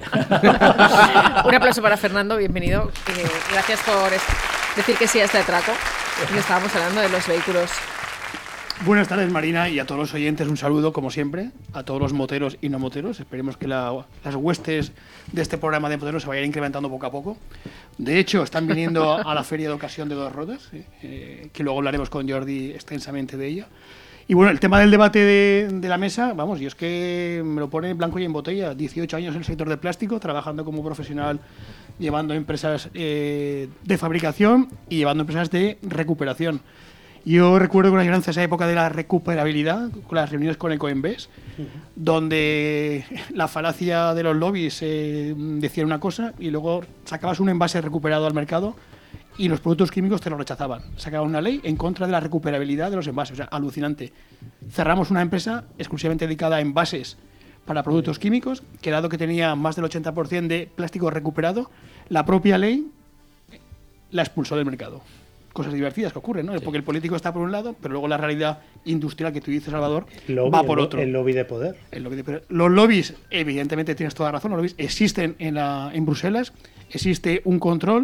Un aplauso para Fernando, bienvenido. Eh, gracias por es- decir que sí a este atraco. Y estábamos hablando de los vehículos Buenas tardes, Marina, y a todos los oyentes un saludo, como siempre, a todos los moteros y no moteros. Esperemos que la, las huestes de este programa de moteros se vayan incrementando poco a poco. De hecho, están viniendo a la Feria de Ocasión de Dos Rodas, eh, que luego hablaremos con Jordi extensamente de ella. Y bueno, el tema del debate de, de la mesa, vamos, yo es que me lo pone en blanco y en botella. dieciocho años en el sector del plástico, trabajando como profesional, llevando empresas eh, de fabricación y llevando empresas de recuperación. Yo recuerdo con añoranza esa época de la recuperabilidad, con las reuniones con Ecoembes, uh-huh. donde la falacia de los lobbies eh, decía una cosa y luego sacabas un envase recuperado al mercado y los productos químicos te lo rechazaban. Sacaban una ley en contra de la recuperabilidad de los envases. O sea, alucinante. Cerramos una empresa exclusivamente dedicada a envases para productos químicos, que dado que tenía más del ochenta por ciento de plástico recuperado, la propia ley la expulsó del mercado. Cosas divertidas que ocurren, ¿no? Sí. Porque el político está por un lado, pero luego la realidad industrial que tú dices, Salvador, lobby, va por el, otro. El lobby de poder. El lobby de poder. Los lobbies, evidentemente tienes toda razón, los lobbies existen en, la, en Bruselas, existe un control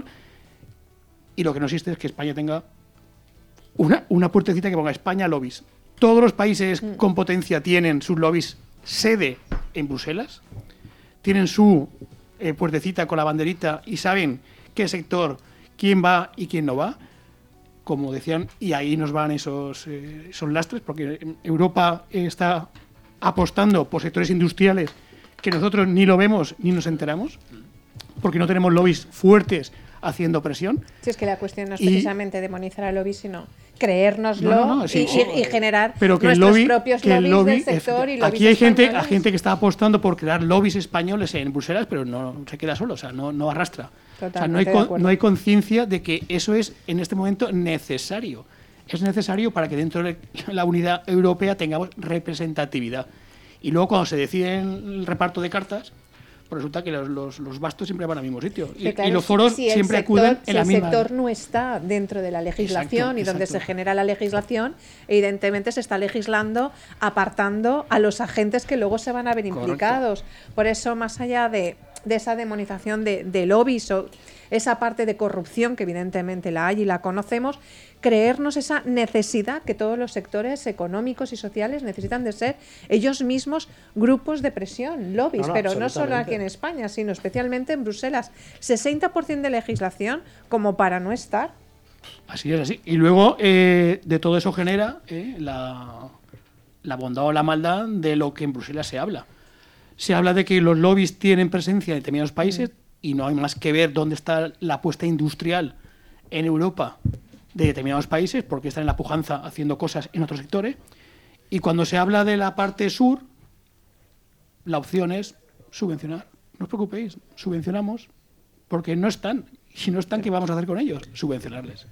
y lo que no existe es que España tenga una, una puertecita que ponga España lobbies. Todos los países mm. con potencia tienen sus lobbies sede en Bruselas, tienen su eh, puertecita con la banderita y saben qué sector, quién va y quién no va. Como decían, y ahí nos van esos, eh, esos lastres, porque Europa está apostando por sectores industriales que nosotros ni lo vemos ni nos enteramos, porque no tenemos lobbies fuertes haciendo presión. Sí, es que la cuestión no es y, precisamente demonizar al lobby, sino creérnoslo no, no, no, sí, y, sí. y, y generar Pero que nuestros el lobby, propios que el lobbies lobby, del sector y lobbies aquí hay gente, españoles. hay gente que está apostando por crear lobbies españoles en Bruselas, pero no se queda solo, o sea, no, no arrastra. O sea, no hay, con, no hay conciencia de que eso es en este momento necesario. Es necesario para que dentro de la unidad europea tengamos representatividad. Y luego cuando se decide el reparto de cartas, pues resulta que los, los, los bastos siempre van al mismo sitio. Y, claro, y los foros si, si siempre sector, acuden si en la misma. Si el sector no está dentro de la legislación exacto, y donde exacto. se genera la legislación, evidentemente se está legislando apartando a los agentes que luego se van a ver implicados. Correcto. Por eso, más allá de, de esa demonización de, de lobbies o esa parte de corrupción que evidentemente la hay y la conocemos, creernos esa necesidad que todos los sectores económicos y sociales necesitan de ser ellos mismos grupos de presión, lobbies, no, no, pero no solo aquí en España, sino especialmente en Bruselas. sesenta por ciento de legislación como para no estar. Así es, así. Y luego eh, de todo eso genera eh, la, la bondad o la maldad de lo que en Bruselas se habla. Se habla de que los lobbies tienen presencia en determinados países, mm. y no hay más que ver dónde está la apuesta industrial en Europa de determinados países, porque están en la pujanza haciendo cosas en otros sectores. Y cuando se habla de la parte sur, la opción es subvencionar. No os preocupéis, subvencionamos, porque no están. Y si no están, ¿qué vamos a hacer con ellos? Subvencionarles.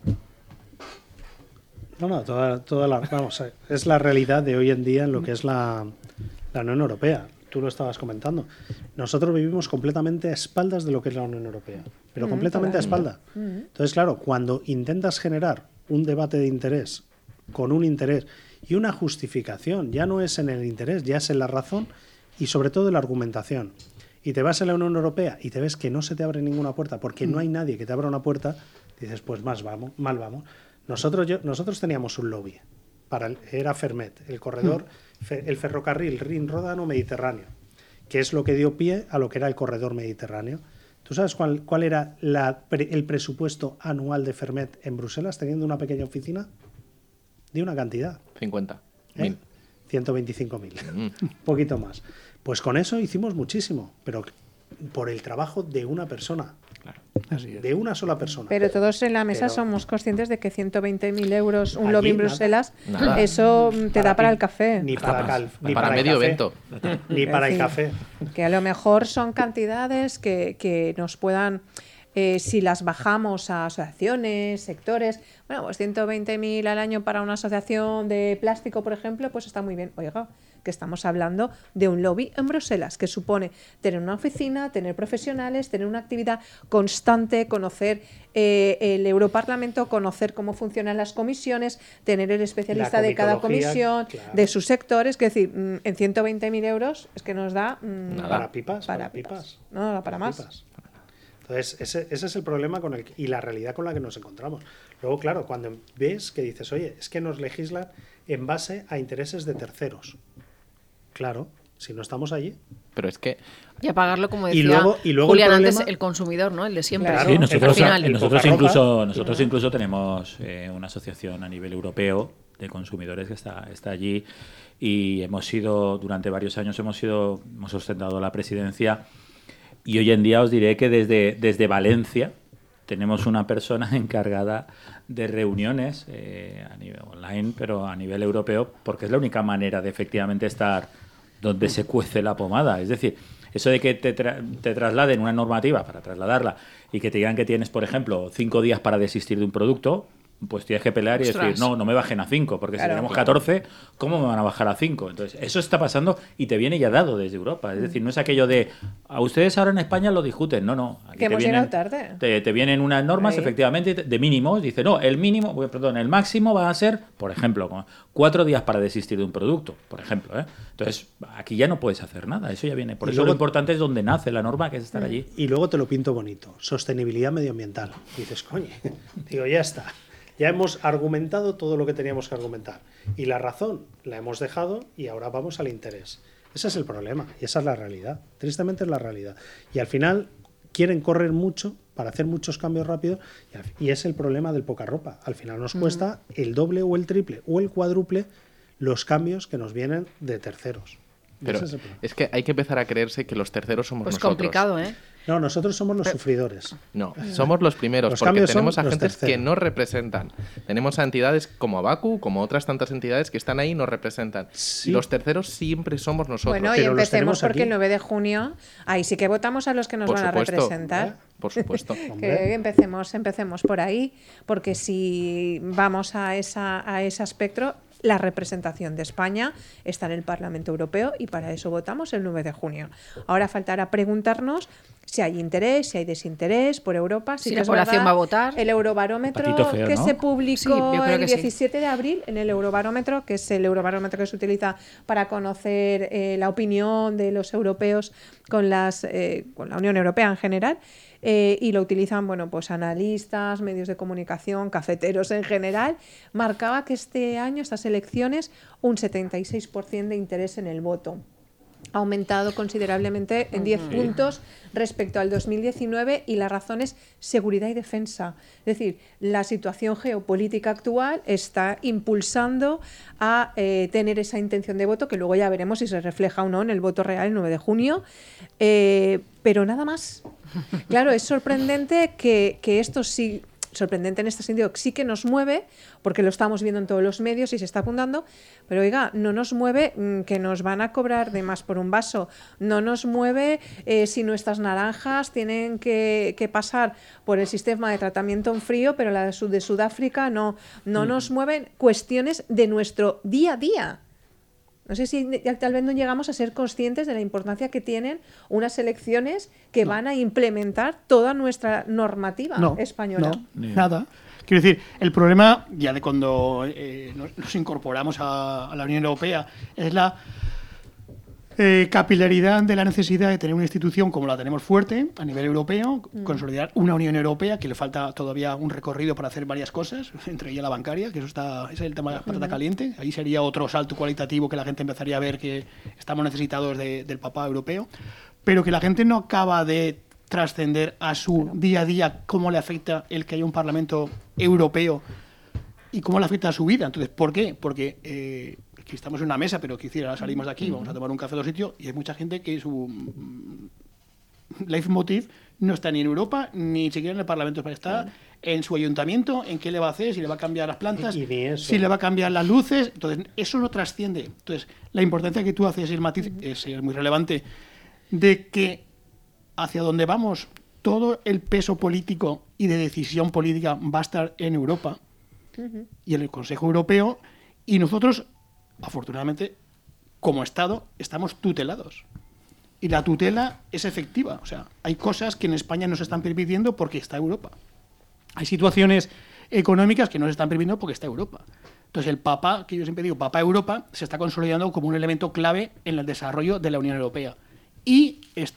No, no, toda, toda la, vamos a ver, es la realidad de hoy en día en lo que es la, la Unión Europea. Tú lo estabas comentando. Nosotros vivimos completamente a espaldas de lo que es la Unión Europea, pero mm, completamente a espaldas. Mm. Entonces, claro, cuando intentas generar un debate de interés con un interés y una justificación, ya no es en el interés, ya es en la razón y sobre todo en la argumentación, y te vas a la Unión Europea y te ves que no se te abre ninguna puerta porque mm. no hay nadie que te abra una puerta, dices, pues más vamos, mal vamos. Nosotros, yo, nosotros teníamos un lobby, para el, era Fermet, el corredor, mm. fe, el ferrocarril Rin-Ródano-Mediterráneo, que es lo que dio pie a lo que era el corredor mediterráneo. ¿Tú sabes cuál, cuál era la, el presupuesto anual de Fermet en Bruselas, teniendo una pequeña oficina? De una cantidad. cincuenta mil. ¿Eh? ciento veinticinco mil. Mm. Un poquito más. Pues con eso hicimos muchísimo, pero por el trabajo de una persona. Claro. Así es. De una sola persona. Pero todos en la mesa pero, somos conscientes de que ciento veinte mil euros un lobby en Bruselas, nada. eso te para da para ti, el café. Ni para, cal, ni para, para medio café, evento. Ni para el café. Que a lo mejor son cantidades que, que nos puedan, eh, si las bajamos a asociaciones, sectores, bueno, pues ciento veinte mil al año para una asociación de plástico, por ejemplo, pues está muy bien. Oiga, que estamos hablando de un lobby en Bruselas, que supone tener una oficina, tener profesionales, tener una actividad constante, conocer eh, el Europarlamento, conocer cómo funcionan las comisiones, tener el especialista de cada comisión, claro. de sus sectores, que es decir, en ciento veinte mil euros es que nos da... Mmm, Nada. Para pipas, para, para pipas. pipas. No, no, para más. Pipas. Entonces, ese, ese es el problema con el y la realidad con la que nos encontramos. Luego, claro, cuando ves que dices, oye, es que nos legislan en base a intereses de terceros. Claro, si no estamos allí. Pero es que... Y a pagarlo, como decía y luego, y luego Julián el problema, antes, el consumidor, ¿no? El de siempre. Claro, Sí, nosotros, al final. el nosotros Poca incluso, Ropa, nosotros claro. incluso tenemos eh, una asociación a nivel europeo de consumidores que está, está allí y hemos sido, durante varios años hemos sido, hemos ostentado la presidencia y hoy en día os diré que desde, desde Valencia tenemos una persona encargada de reuniones eh, a nivel online, pero a nivel europeo, porque es la única manera de efectivamente estar donde se cuece la pomada. Es decir, eso de que te, tra te trasladen una normativa para trasladarla y que te digan que tienes, por ejemplo, cinco días para desistir de un producto, pues tienes que pelear y Ostras. decir, no, no me bajen a cinco, porque Claro, si tenemos claro. catorce, ¿cómo me van a bajar a cinco? Entonces, eso está pasando y te viene ya dado desde Europa. Es decir, no es aquello de, a ustedes ahora en España lo discuten. No, no. Aquí Que te hemos vienen, llegado tarde. Te, te vienen unas normas, Ahí. efectivamente, de mínimos. Dice, no, el mínimo, bueno, perdón, el máximo va a ser, por ejemplo, como cuatro días para desistir de un producto, por ejemplo. ¿eh? Entonces, aquí ya no puedes hacer nada. Eso ya viene. Por Y eso luego- lo importante es donde nace la norma, que es estar allí. Y luego te lo pinto bonito. Sostenibilidad medioambiental. Y dices, coño, digo, ya está. Ya hemos argumentado todo lo que teníamos que argumentar. Y la razón la hemos dejado y ahora vamos al interés. Ese es el problema y esa es la realidad. Tristemente es la realidad. Y al final quieren correr mucho para hacer muchos cambios rápidos y, al- y es el problema del poca ropa. Al final nos cuesta el doble o el triple o el cuádruple los cambios que nos vienen de terceros. Y Pero ese es el problema. es que hay que empezar a creerse que los terceros somos Pues nosotros. complicado, ¿eh? No, nosotros somos los sufridores. No, somos los primeros, Los porque cambios son tenemos los agentes que terceros. nos representan. Tenemos a entidades como Abacu, como otras tantas entidades que están ahí y nos representan. Sí. Y los terceros siempre somos nosotros. Bueno, y Pero los empecemos tenemos porque aquí. el nueve de junio, ahí sí que votamos a los que nos Por van supuesto. a representar. Por supuesto. Que Hombre. empecemos, empecemos por ahí, porque si vamos a, esa, a ese espectro, la representación de España está en el Parlamento Europeo y para eso votamos el nueve de junio. Ahora faltará preguntarnos si hay interés, si hay desinterés por Europa. Sí Si que la es población verdad, va a votar. El Eurobarómetro Patito feo, que ¿no? se Sí, publicó yo creo el que sí. diecisiete de abril en el Eurobarómetro, que es el Eurobarómetro que se utiliza para conocer eh, la opinión de los europeos con, las, eh, con la Unión Europea en general. Eh, y lo utilizan, bueno, pues analistas, medios de comunicación, cafeteros en general, marcaba que este año, estas elecciones, un setenta y seis por ciento de interés en el voto. Ha aumentado considerablemente en diez puntos respecto al dos mil diecinueve y la razón es seguridad y defensa. Es decir, la situación geopolítica actual está impulsando a eh, tener esa intención de voto, que luego ya veremos si se refleja o no en el voto real el nueve de junio, eh, pero nada más. Claro, es sorprendente que, que esto sí, sorprendente en este sentido, sí que nos mueve, porque lo estamos viendo en todos los medios y se está apuntando, pero oiga, no nos mueve mm, que nos van a cobrar de más por un vaso, no nos mueve eh, si nuestras naranjas tienen que, que pasar por el sistema de tratamiento en frío, pero la de, Sud- de Sudáfrica no, no nos mueven cuestiones de nuestro día a día. No sé si ya tal vez no llegamos a ser conscientes de la importancia que tienen unas elecciones que van a implementar toda nuestra normativa No, española. no, nada. Quiero decir, el problema ya de cuando eh, nos, nos incorporamos a, a la Unión Europea es la eh, capilaridad de la necesidad de tener una institución como la tenemos fuerte a nivel europeo, Mm. consolidar una Unión Europea que le falta todavía un recorrido para hacer varias cosas, entre ellas la bancaria, que eso está, ese es el tema de la patata caliente. Ahí sería otro salto cualitativo que la gente empezaría a ver que estamos necesitados de- del papá europeo, pero que la gente no acaba de trascender a su día a día cómo le afecta el que haya un Parlamento Europeo y cómo le afecta a su vida. Entonces, ¿por qué? Porque eh, aquí estamos en una mesa, pero quisiera ahora salimos de aquí, vamos a tomar un café a otro sitio y hay mucha gente que su mm, leitmotiv no está ni en Europa ni siquiera en el Parlamento Español. Está en su ayuntamiento, en qué le va a hacer, si le va a cambiar las plantas, Y- y ni eso. si le va a cambiar las luces. Entonces, eso no trasciende. Entonces, la importancia que tú haces, el matiz, es, es muy relevante, de que hacia donde vamos, todo el peso político y de decisión política va a estar en Europa y en el Consejo Europeo, y nosotros, afortunadamente, como Estado, estamos tutelados. Y la tutela es efectiva. O sea, hay cosas que en España no se están permitiendo porque está Europa. Hay situaciones económicas que no se están permitiendo porque está Europa. Entonces, el Papa, que yo siempre digo, Papa Europa, se está consolidando como un elemento clave en el desarrollo de la Unión Europea. Y está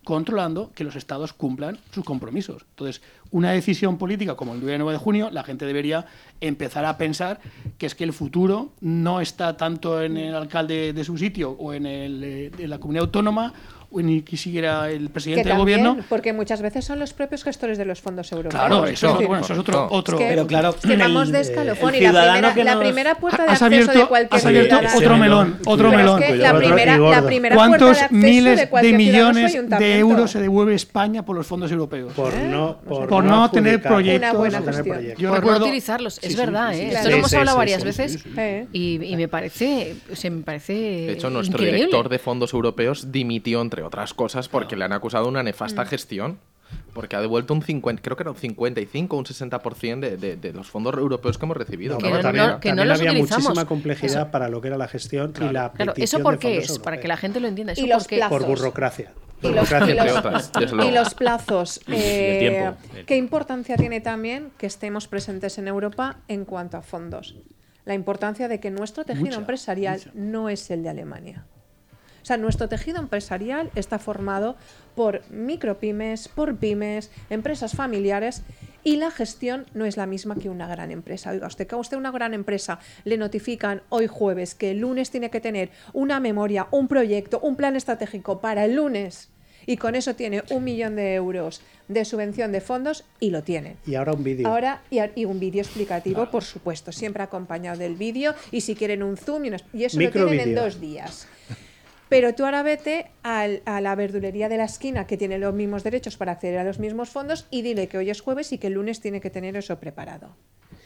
controlando que los estados cumplan sus compromisos. Entonces, una decisión política como el día nueve de junio, la gente debería empezar a pensar que es que el futuro no está tanto en el alcalde de su sitio o en, el, en la comunidad autónoma o ni siquiera el presidente del gobierno. Porque muchas veces son los propios gestores de los fondos europeos. Claro, eso, es decir, bueno, eso es otro... otro es que, pero claro, es que vamos de escalofón y la primera, que la nos... primera puerta de has acceso abierto, de cualquier has abierto ciudadano. otro melón, otro Pero melón. es que la primera, la primera puerta ¿Cuántos de acceso miles de, de cualquier millones ciudadano de euros se devuelve España por los fondos europeos? Por no, por Por no no tener adjudicar, proyectos. Una buena por no tener gestión. proyectos. Yo por recuerdo- no utilizarlos, es Sí, sí, verdad, sí, ¿eh? sí, Esto sí, lo hemos sí, hablado sí, varias sí, veces sí, sí. Eh. Y, y me parece, se me parece De hecho, nuestro increíble. director de fondos europeos dimitió, entre otras cosas, porque le han acusado de una nefasta gestión. Porque ha devuelto un cincuenta, creo que era un cincuenta y cinco o un sesenta por ciento de, de, de los fondos europeos que hemos recibido. No, Que pero no- también, no- que no también los había utilizamos. muchísima complejidad Eso. para lo que era la gestión y la Claro, petición ¿eso por de qué fondos es? europeos. Para que la gente lo entienda. ¿Eso Y los por qué? plazos. Por burocracia. Y los, Burocracia. y Entre los- otras, desde y luego. los plazos. eh, tiempo. ¿Qué importancia tiene también que estemos presentes en Europa en cuanto a fondos? La importancia de que nuestro tejido Mucha, empresarial mucha. no es el de Alemania. O sea, nuestro tejido empresarial está formado por micropymes, por pymes, empresas familiares y la gestión no es la misma que una gran empresa. Oiga, usted que a usted una gran empresa le notifican hoy jueves que el lunes tiene que tener una memoria, un proyecto, un plan estratégico para el lunes y con eso tiene un millón de euros de subvención de fondos y lo tiene. Y ahora un vídeo. Ahora, y, a- y un vídeo explicativo, por supuesto, siempre acompañado del vídeo y si quieren un zoom y, unas- y eso lo tienen en Microvídeo. dos días. Pero tú ahora vete al- a la verdulería de la esquina que tiene los mismos derechos para acceder a los mismos fondos y dile que hoy es jueves y que el lunes tiene que tener eso preparado.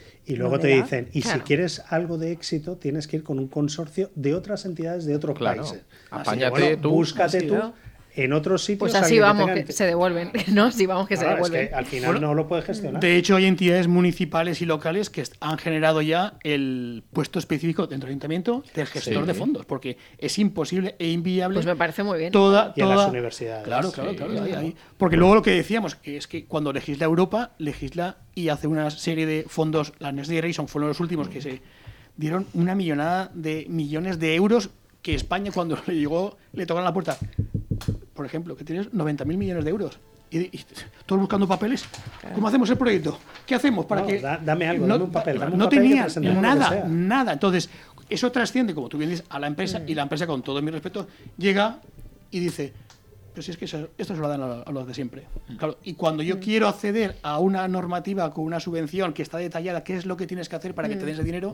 Y luego ¿No te me da? dicen, y Claro. si quieres algo de éxito, tienes que ir con un consorcio de otras entidades de otros Claro. países. Apáñate Así que, bueno, tú. búscate Así, tú ¿no? en otros sitios. Pues alguien así que vamos, tenga- que se devuelven, ¿no? Sí, vamos, que se Claro, es devuelven. que al final Bueno, no lo puedes gestionar. De hecho, hay entidades municipales y locales que est- han generado ya el puesto específico dentro del ayuntamiento del gestor Sí. de fondos, porque es imposible e inviable. Pues me parece muy bien. Toda, Y en toda- las universidades. Claro, claro, Sí. claro. ahí, ahí. Porque luego lo que decíamos, que es que cuando legisla Europa, legisla y hace una serie de fondos, la Next Generation fueron los últimos que se dieron una millonada de millones de euros que España cuando le llegó le tocaron la puerta. Por ejemplo, que tienes noventa mil millones de euros. Y, y todos buscando papeles. ¿Cómo hacemos el proyecto? ¿Qué hacemos para No, que da- dame algo, dame un papel, dame un no papel que tenían presentemos lo que nada, sea. nada. Entonces, eso trasciende, como tú bien dices, a la empresa y la empresa, con todo mi respeto, llega y dice, pero si es que eso- esto se lo dan a, a los de siempre. Claro, y cuando yo quiero acceder a una normativa con una subvención que está detallada, qué es lo que tienes que hacer para que te den ese dinero,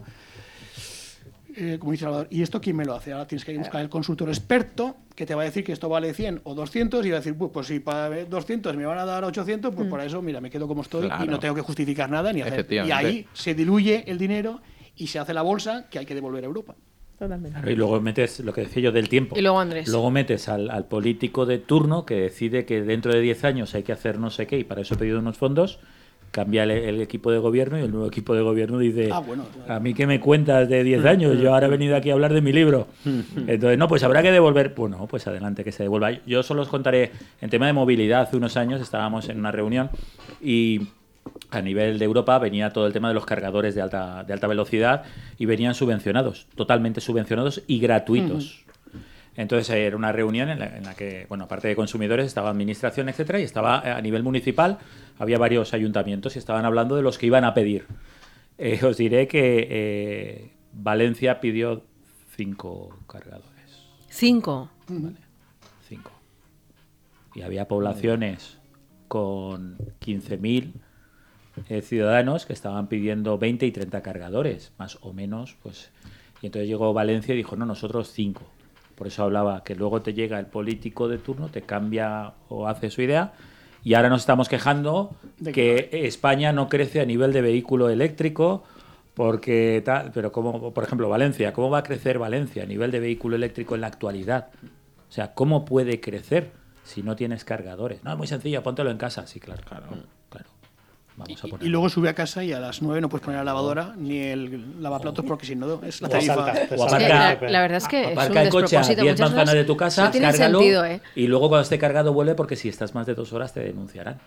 eh, como dice Salvador, ¿y esto quién me lo hace? Ahora tienes que ir a buscar el consultor experto que te va a decir que esto vale cien o doscientos y va a decir, pues, pues si para doscientos me van a dar ochocientos, pues por eso, mira, me quedo como estoy Claro. y no tengo que justificar nada ni hacer. Y Efectivamente. ahí se diluye el dinero y se hace la bolsa que hay que devolver a Europa. Totalmente. Claro, y luego metes lo que decía yo del tiempo. Y luego, Andrés. Luego metes al, al político de turno que decide que dentro de diez años hay que hacer no sé qué y para eso he pedido unos fondos. Cambia el, el equipo de gobierno y el nuevo equipo de gobierno dice, Ah, bueno, claro. a mí que me cuentas de diez años, yo ahora he venido aquí a hablar de mi libro. Entonces, no, pues habrá que devolver. Pues no, pues adelante que se devuelva. Yo solo os contaré, en tema de movilidad, hace unos años estábamos en una reunión y a nivel de Europa venía todo el tema de los cargadores de alta, de alta velocidad y venían subvencionados, totalmente subvencionados y gratuitos. Entonces era una reunión en la, en la que, bueno, aparte de consumidores, estaba administración, etcétera, y estaba a nivel municipal, había varios ayuntamientos y estaban hablando de los que iban a pedir. Eh, os diré que eh, Valencia pidió cinco cargadores. Cinco. Vale, cinco. Y había poblaciones con quince mil eh, ciudadanos que estaban pidiendo veinte y treinta cargadores, más o menos, pues. Y entonces llegó Valencia y dijo, no, nosotros cinco. Por eso hablaba que luego te llega el político de turno, te cambia o hace su idea. Y ahora nos estamos quejando De que España no crece a nivel de vehículo eléctrico porque tal, pero como, por ejemplo, Valencia, ¿cómo va a crecer Valencia a nivel de vehículo eléctrico en la actualidad? O sea, ¿cómo puede crecer si no tienes cargadores? No, es muy sencillo, póntelo en casa. Sí, claro, claro, claro. Vamos a Y, ponerlo. y luego sube a casa y a las nueve no puedes poner la lavadora ni el lavaplatos porque si no es la O tarifa. salta, te O Es que aparca- la, la verdad es que es un Aparca el coche a despropósito. diez Muchas manzanas cosas de tu casa, no tiene cárgalo sentido, ¿eh? y luego cuando esté cargado vuelve porque si estás más de dos horas te denunciarán.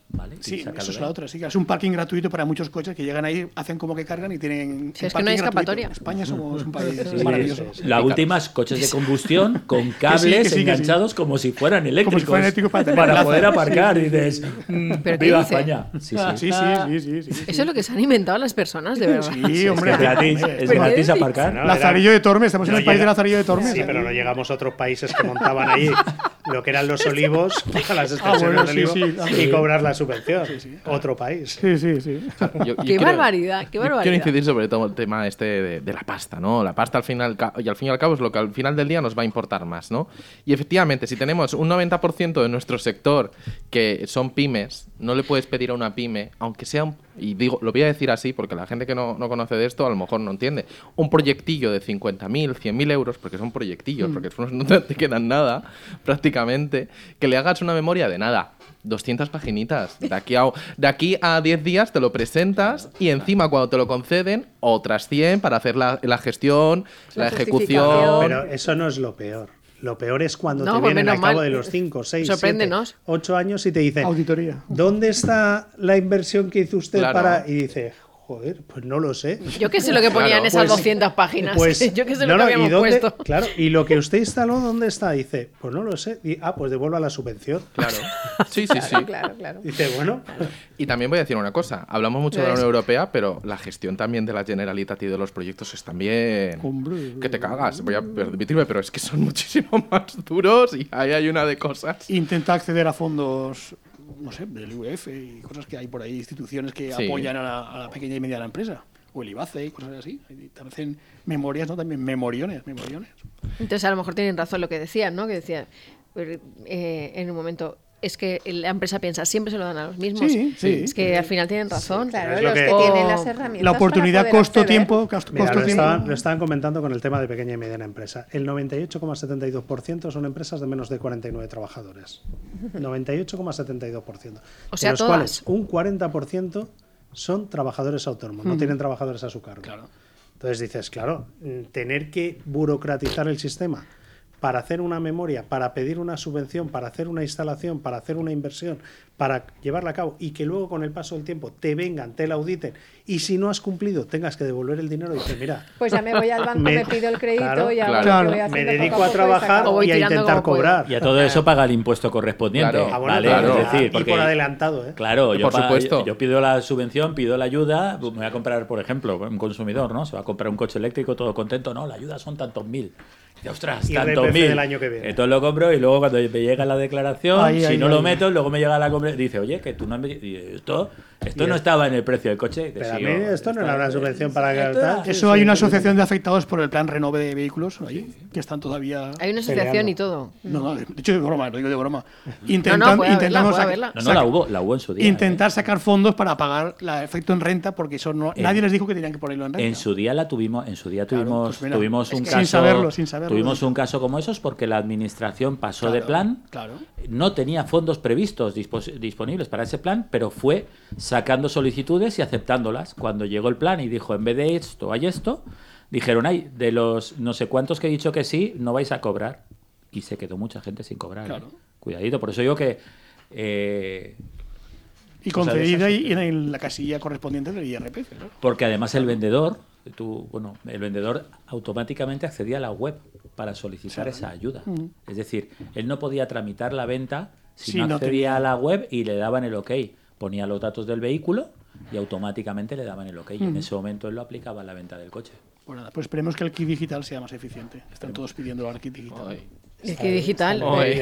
¿vale? Y Sí, sácalo eso es de la ahí. otra. Sí, que es un parking gratuito para muchos coches que llegan ahí, hacen como que cargan y tienen. Si un es que no hay parking gratuito. escapatoria. En España somos un país Sí, maravilloso. sí, sí. La última es coches de combustión con cables que sí, que sí. enganchados como si fueran eléctricos. Como si fueran eléctricos para tener para plaza. poder aparcar. Y dices, mm, ¿Pero qué ¡viva dice? España! Sí, sí. Sí, sí, sí, sí, sí, sí. Eso es lo que se han inventado las personas, de verdad. Sí, hombre. Es gratis, hombre. es ¿Pero gratis qué decís? aparcar. No, Lazarillo de Tormes, estamos en no el país llega- de Lazarillo de Tormes. Sí, ¿eh? pero no llegamos a otros países que montaban ahí lo que eran los olivos a las extensiones bueno, de sí, olivo sí. y cobrar la subvención. Otro país. Sí, sí, sí. Yo- yo Qué quiero- barbaridad, qué yo barbaridad. Quiero incidir sobre todo el tema este de, de la pasta, ¿no? La pasta al final y al fin y al cabo es lo que al final del día nos va a importar más, ¿no? Y efectivamente, si tenemos un noventa por ciento de nuestro sector que son pymes, no le puedes pedir a una pyme, aunque sea un, y digo, lo voy a decir así porque la gente que no, no conoce de esto a lo mejor no entiende, un proyectillo de cincuenta mil, cien mil euros, porque son proyectillos, porque después no te quedan nada, prácticamente, que le hagas una memoria de nada. doscientas paginitas. De aquí, a, de aquí a diez días te lo presentas y encima cuando te lo conceden, otras cien para hacer la, la gestión, la, La ejecución. justificación. Pero eso no es lo peor. Lo peor es cuando No, te pues vienen menos al cabo mal. de los cinco, seis, Sorpréndenos. ocho años y te dicen, Auditoría. ¿dónde está la inversión que hizo usted Claro. para...? Y dice, joder, pues no lo sé. Yo qué sé lo que ponía Claro, en esas pues- doscientas páginas. Pues, Yo qué sé no, lo que no, ¿y habíamos dónde- puesto. Claro, y lo que usted instaló, ¿dónde está? Dice, pues no lo sé. Y, ah, pues devuelva la subvención. Claro. Sí, sí, sí. Claro, claro. Dice, bueno, Y también voy a decir una cosa. Hablamos mucho de la ¿Ves? Unión Europea, pero la gestión también de la Generalitat y de los proyectos es también... Hombre. Que te cagas. Voy a permitirme, pero es que son muchísimo más duros y ahí hay una de cosas. Intenta acceder a fondos, no sé, del U E F y cosas que hay por ahí, instituciones que Sí. apoyan a la, a la pequeña y mediana empresa. O el IBACE y cosas así. Y te hacen memorias, ¿no? También memoriones, memoriones. Entonces a lo mejor tienen razón lo que decían, ¿no? Que decían eh, en un momento, es que la empresa piensa, siempre se lo dan a los mismos. Sí, sí. Es que al final tienen razón. Claro, es lo los que, que- tienen las O herramientas. La oportunidad para poder acceder. costo-tiempo, costo, mira, lo, costo-tiempo. estaban, lo estaban comentando con el tema de pequeña y mediana empresa. El noventa y ocho coma setenta y dos por ciento son empresas de menos de cuarenta y nueve trabajadores. noventa y ocho coma setenta y dos por ciento. O sea, de los todas. cuales un cuarenta por ciento son trabajadores autónomos, no tienen trabajadores a su cargo. Claro. Entonces dices, claro, mm, tener que burocratizar el sistema para hacer una memoria, para pedir una subvención, para hacer una instalación, para hacer una inversión, para llevarla a cabo y que luego con el paso del tiempo te vengan, te la auditen y si no has cumplido tengas que devolver el dinero y dices, mira, Pues ya me voy al banco, Me- me, pido el crédito claro, y hago claro. lo que voy me haciendo dedico poco a poco y se trabajar acabó. O voy y a tirando intentar como puedo. cobrar. Y a todo eso paga el impuesto correspondiente. Claro. Ah, bueno, ¿vale? claro. Es decir, y porque, por adelantado, ¿eh? claro, yo, Por pa- supuesto. yo, yo pido la subvención, pido la ayuda, me voy a comprar, por ejemplo, un consumidor, ¿no? Se va a comprar un coche eléctrico, todo contento, no, la ayuda son tantos mil. Dice, ostras, Y tantos R P F mil. del año que viene. Entonces lo compro y luego cuando me llega la declaración, Ahí, si ahí, no ahí. lo meto, luego me llega la compra, dice, oye, que tú no me... y esto esto Y no es- estaba en el precio del coche. Que Pero a sí, mí o- esto no está- era una subvención para que esto era- tal. Eso hay una asociación de afectados por el plan Renove de vehículos, ahí, que están todavía... Hay una asociación Peleando. y todo. No, no, de hecho de broma, lo digo de broma. No, Intentan, no, puede haberla, intentamos puede saca- haberla. No, no, la hubo, la hubo en su día. intentar ¿eh? sacar fondos para pagar el efecto en renta, porque eso no, En- nadie les dijo que tenían que ponerlo en renta. En su día la tuvimos, en su día Claro, tuvimos, pues mira, tuvimos es un que caso, sin saberlo, sin saberlo. tuvimos un caso como esos porque la administración pasó de Claro, plan, claro. no tenía fondos previstos dispos- disponibles para ese plan, pero fue sacando solicitudes y aceptándolas. Cuando llegó el plan y dijo, en vez de esto hay esto, dijeron, ay, de los no sé cuántos que he dicho que sí, no vais a cobrar. Y se quedó mucha gente sin cobrar. Claro. ¿eh? Cuidadito, por eso digo que eh, Y cosas de concedida esas. y en el- la casilla correspondiente del I R P F. ¿no? Porque además el vendedor, tú, bueno, el vendedor automáticamente accedía a la web para solicitar esa ayuda. Es decir, él no podía tramitar la venta si Sí, no no accedía tenía. a la web y le daban el ok. Ponía los datos del vehículo y automáticamente le daban el ok. Y en ese momento él lo aplicaba a la venta del coche. Pues nada, pues esperemos que el kit digital sea más eficiente. Están todos pidiendo el kit digital. Ay. El que digital. Oye.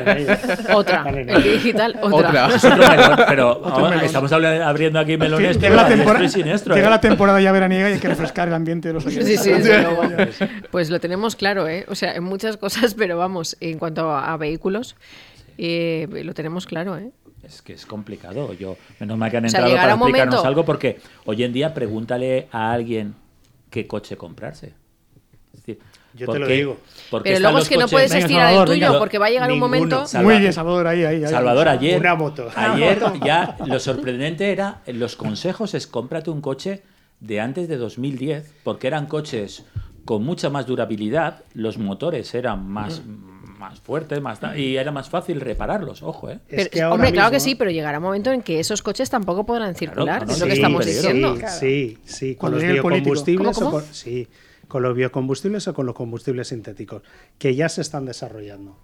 Otra. El que digital, otra. Otra. Es otro melón, pero ahora melón. estamos habla- abriendo aquí melones, Llega pero la, a temporada, diestro y siniestro, llega ¿eh? la temporada ya veraniega y hay que refrescar el ambiente de los oyentes. Sí, sí, desde luego. Pues lo tenemos claro, ¿eh? O sea, en muchas cosas, pero vamos, en cuanto a, a vehículos, eh, lo tenemos claro, ¿eh? Es que es complicado. Yo, menos mal que han O sea, entrado llegará para un explicarnos momento- algo, porque hoy en día pregúntale a alguien qué coche comprarse. Es decir, Yo ¿por te lo qué- digo. por qué Pero están luego los es que no coches- puedes Venga, estirar el Salvador, tuyo, venga. porque va a llegar un Ninguno. momento... Salva- Muy bien, Salvador, ahí, ahí. ahí. Salvador, ayer, Una moto. ayer ya lo sorprendente era, los consejos es cómprate un coche de antes de dos mil diez, porque eran coches con mucha más durabilidad, los motores eran más, más fuertes, más ta- y era más fácil repararlos, ojo, ¿eh? Es Pero- que ahora hombre, claro que mismo- sí, pero llegará un momento en que esos coches tampoco podrán circular, Claro, no, es no, lo que sí, estamos peligro. diciendo. Sí, sí, sí, con Cuando los llegue el político. biocombustibles, ¿Cómo, cómo? o con- sí, con los biocombustibles o con los combustibles sintéticos, que ya se están desarrollando.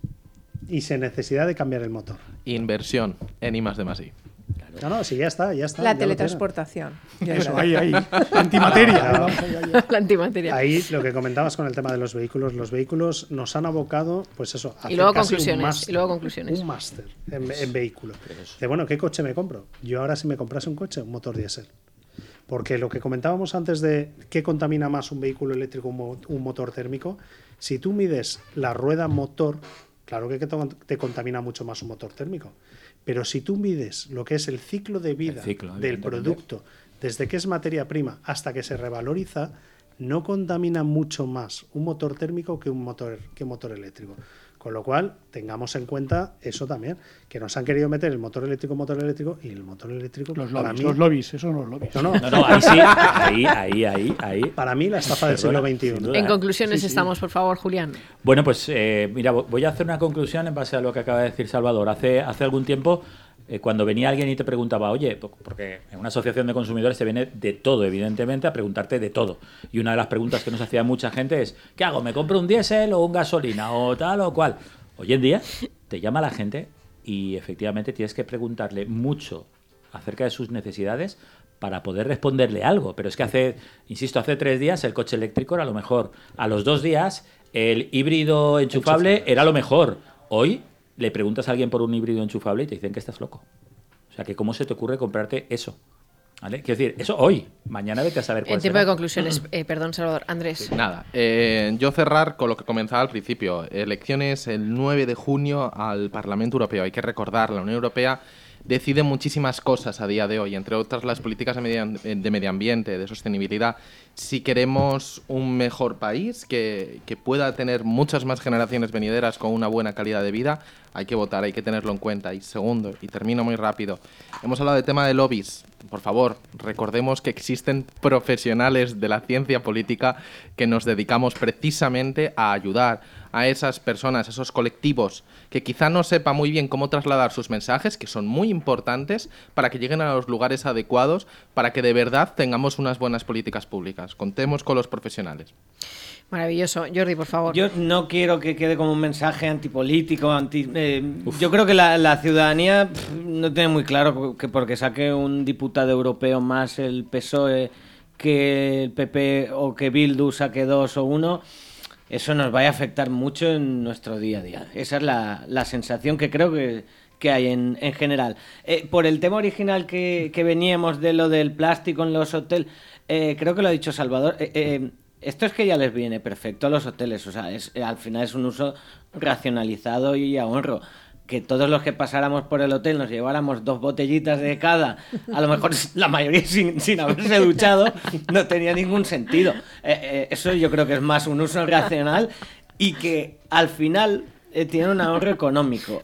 Y sin necesidad de cambiar el motor. Inversión en I más D más I. No, no, sí, ya está, ya está. La ya lo tienen. teletransportación. Ya Eso, está. ahí, ahí. Antimateria. Claro. Vamos, ahí, ahí. La antimateria. Ahí lo que comentabas con el tema de los vehículos, los vehículos nos han abocado, pues eso, a Y luego hacer casi un conclusiones, máster, y luego conclusiones. Un máster en, en vehículo. De bueno, ¿qué coche me compro? Yo ahora si me comprase un coche, un motor diésel. Porque lo que comentábamos antes de qué contamina más un vehículo eléctrico o un, mo- un motor térmico, si tú mides la rueda motor, claro que te, te contamina mucho más un motor térmico. Pero si tú mides lo que es el ciclo de vida El ciclo, del evidentemente. producto, desde que es materia prima hasta que se revaloriza, no contamina mucho más un motor térmico que un motor, que un motor eléctrico. Con lo cual, tengamos en cuenta eso también, que nos han querido meter el motor eléctrico, motor eléctrico, y el motor eléctrico, Los para lobbies, mí, los lobbies, esos son los lobbies. no, no, No, no, ahí sí, ahí, ahí, ahí, ahí. para mí la estafa del siglo Perdona, veintiuno. sin duda. En conclusiones Sí, sí. estamos, por favor, Julián. Bueno, pues eh, mira, vo- voy a hacer una conclusión en base a lo que acaba de decir Salvador. Hace, hace algún tiempo, eh, cuando venía alguien y te preguntaba, oye, po- porque en una asociación de consumidores te viene de todo, evidentemente, a preguntarte de todo. Y una de las preguntas que nos hacía mucha gente es, ¿qué hago? ¿Me compro un diésel o un gasolina o tal o cual? Hoy en día te llama la gente y efectivamente tienes que preguntarle mucho acerca de sus necesidades para poder responderle algo. Pero es que hace, insisto, hace tres días el coche eléctrico era lo mejor. A los dos días el híbrido enchufable era lo mejor. Hoy le preguntas a alguien por un híbrido enchufable y te dicen que estás loco. O sea, que ¿cómo se te ocurre comprarte eso? ¿Vale? Quiero decir, eso hoy. Mañana vete a saber cuál En tiempo será. de conclusiones, eh, perdón, Salvador. Andrés. Nada, eh, yo cerrar con lo que comenzaba al principio. Elecciones el nueve de junio al Parlamento Europeo. Hay que recordar, la Unión Europea decide muchísimas cosas a día de hoy, entre otras las políticas de medio, de medio ambiente, de sostenibilidad. Si queremos un mejor país que, que pueda tener muchas más generaciones venideras con una buena calidad de vida, hay que votar, hay que tenerlo en cuenta. Y segundo, y termino muy rápido, hemos hablado del tema de lobbies. Por favor, recordemos que existen profesionales de la ciencia política que nos dedicamos precisamente a ayudar a esas personas, a esos colectivos que quizá no sepa muy bien cómo trasladar sus mensajes, que son muy importantes para que lleguen a los lugares adecuados, para que de verdad tengamos unas buenas políticas públicas. Contemos con los profesionales. Maravilloso. Jordi, por favor. Yo no quiero que quede como un mensaje antipolítico, anti, eh, yo creo que la, la ciudadanía pff, no tiene muy claro que porque saque un diputado europeo más el P S O E que el P P o que Bildu saque dos o uno, eso nos vaya a afectar mucho en nuestro día a día. Esa es la, la sensación que creo que, que hay en, en general. Eh, por el tema original que, que veníamos de lo del plástico en los hoteles, eh, creo que lo ha dicho Salvador, eh, eh, esto es que ya les viene perfecto a los hoteles, o sea, es, al final es un uso racionalizado y a honro. Que todos los que pasáramos por el hotel nos lleváramos dos botellitas de cada, a lo mejor la mayoría sin, sin haberse duchado, no tenía ningún sentido. Eh, eh, eso yo creo que es más un uso racional y que al final eh, tiene un ahorro económico.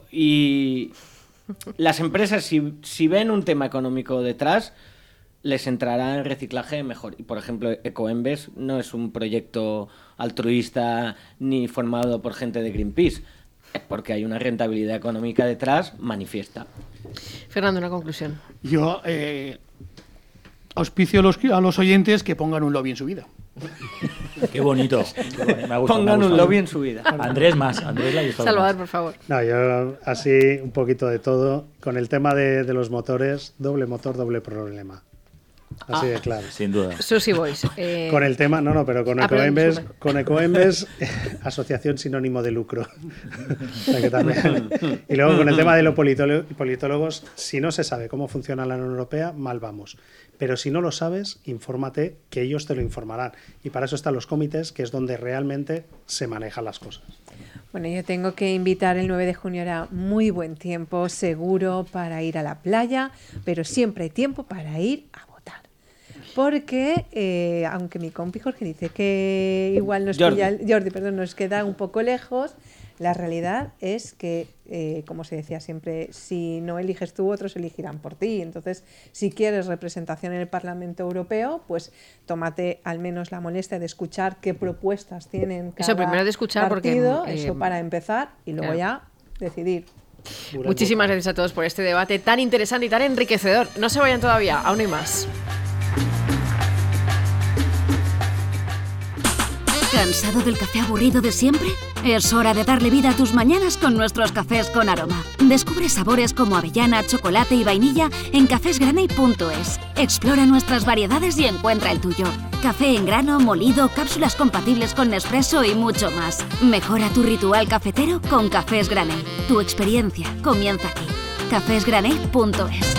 Y las empresas, si, si ven un tema económico detrás, les entrará en reciclaje mejor. Y por ejemplo, Ecoembes no es un proyecto altruista ni formado por gente de Greenpeace. Es porque hay una rentabilidad económica detrás manifiesta. Fernando, una conclusión. Yo eh, auspicio a los, a los oyentes que pongan un lobby en su vida. Qué bonito. Qué bonito. Me ha gustado, Pongan me ha un gustado. lobby en su vida. Andrés más. Andrés le ha gustado Salvador, más. por favor. No, yo así un poquito de todo. Con el tema de, de los motores, doble motor, doble problema. Así de claro. Sin duda. Susi Boys. eh, Con el tema, no, no, pero con Ah, perdón, Ecoembes, disculpe. con Ecoembes, asociación sinónimo de lucro. O sea que también. Y luego con el tema de los politólogos, politólogos, si no se sabe cómo funciona la Unión Europea, mal vamos. Pero si no lo sabes, infórmate, que ellos te lo informarán. Y para eso están los comités, que es donde realmente se manejan las cosas. Bueno, yo tengo que invitar el nueve de junio, era muy buen tiempo, seguro para ir a la playa, pero siempre hay tiempo para ir a votar. Porque, eh, aunque mi compi Jorge dice que igual nos Jordi. pilla, Jordi, perdón, nos queda un poco lejos, La realidad es que, eh, como se decía siempre, si no eliges tú, otros elegirán por ti. Entonces, si quieres representación en el Parlamento Europeo, pues tómate al menos la molestia de escuchar qué propuestas tienen cada Eso primero de escuchar partido, porque, eh, eso para empezar, y luego claro. ya decidir. Muchísimas gracias a todos por este debate tan interesante y tan enriquecedor. No se vayan todavía, aún hay más. ¿Cansado del café aburrido de siempre? Es hora de darle vida a tus mañanas con nuestros cafés con aroma. Descubre sabores como avellana, chocolate y vainilla en cafés graney punto es. Explora nuestras variedades y encuentra el tuyo. Café en grano, molido, cápsulas compatibles con Nespresso y mucho más. Mejora tu ritual cafetero con Cafés Graney. Tu experiencia comienza aquí. cafés graney punto es.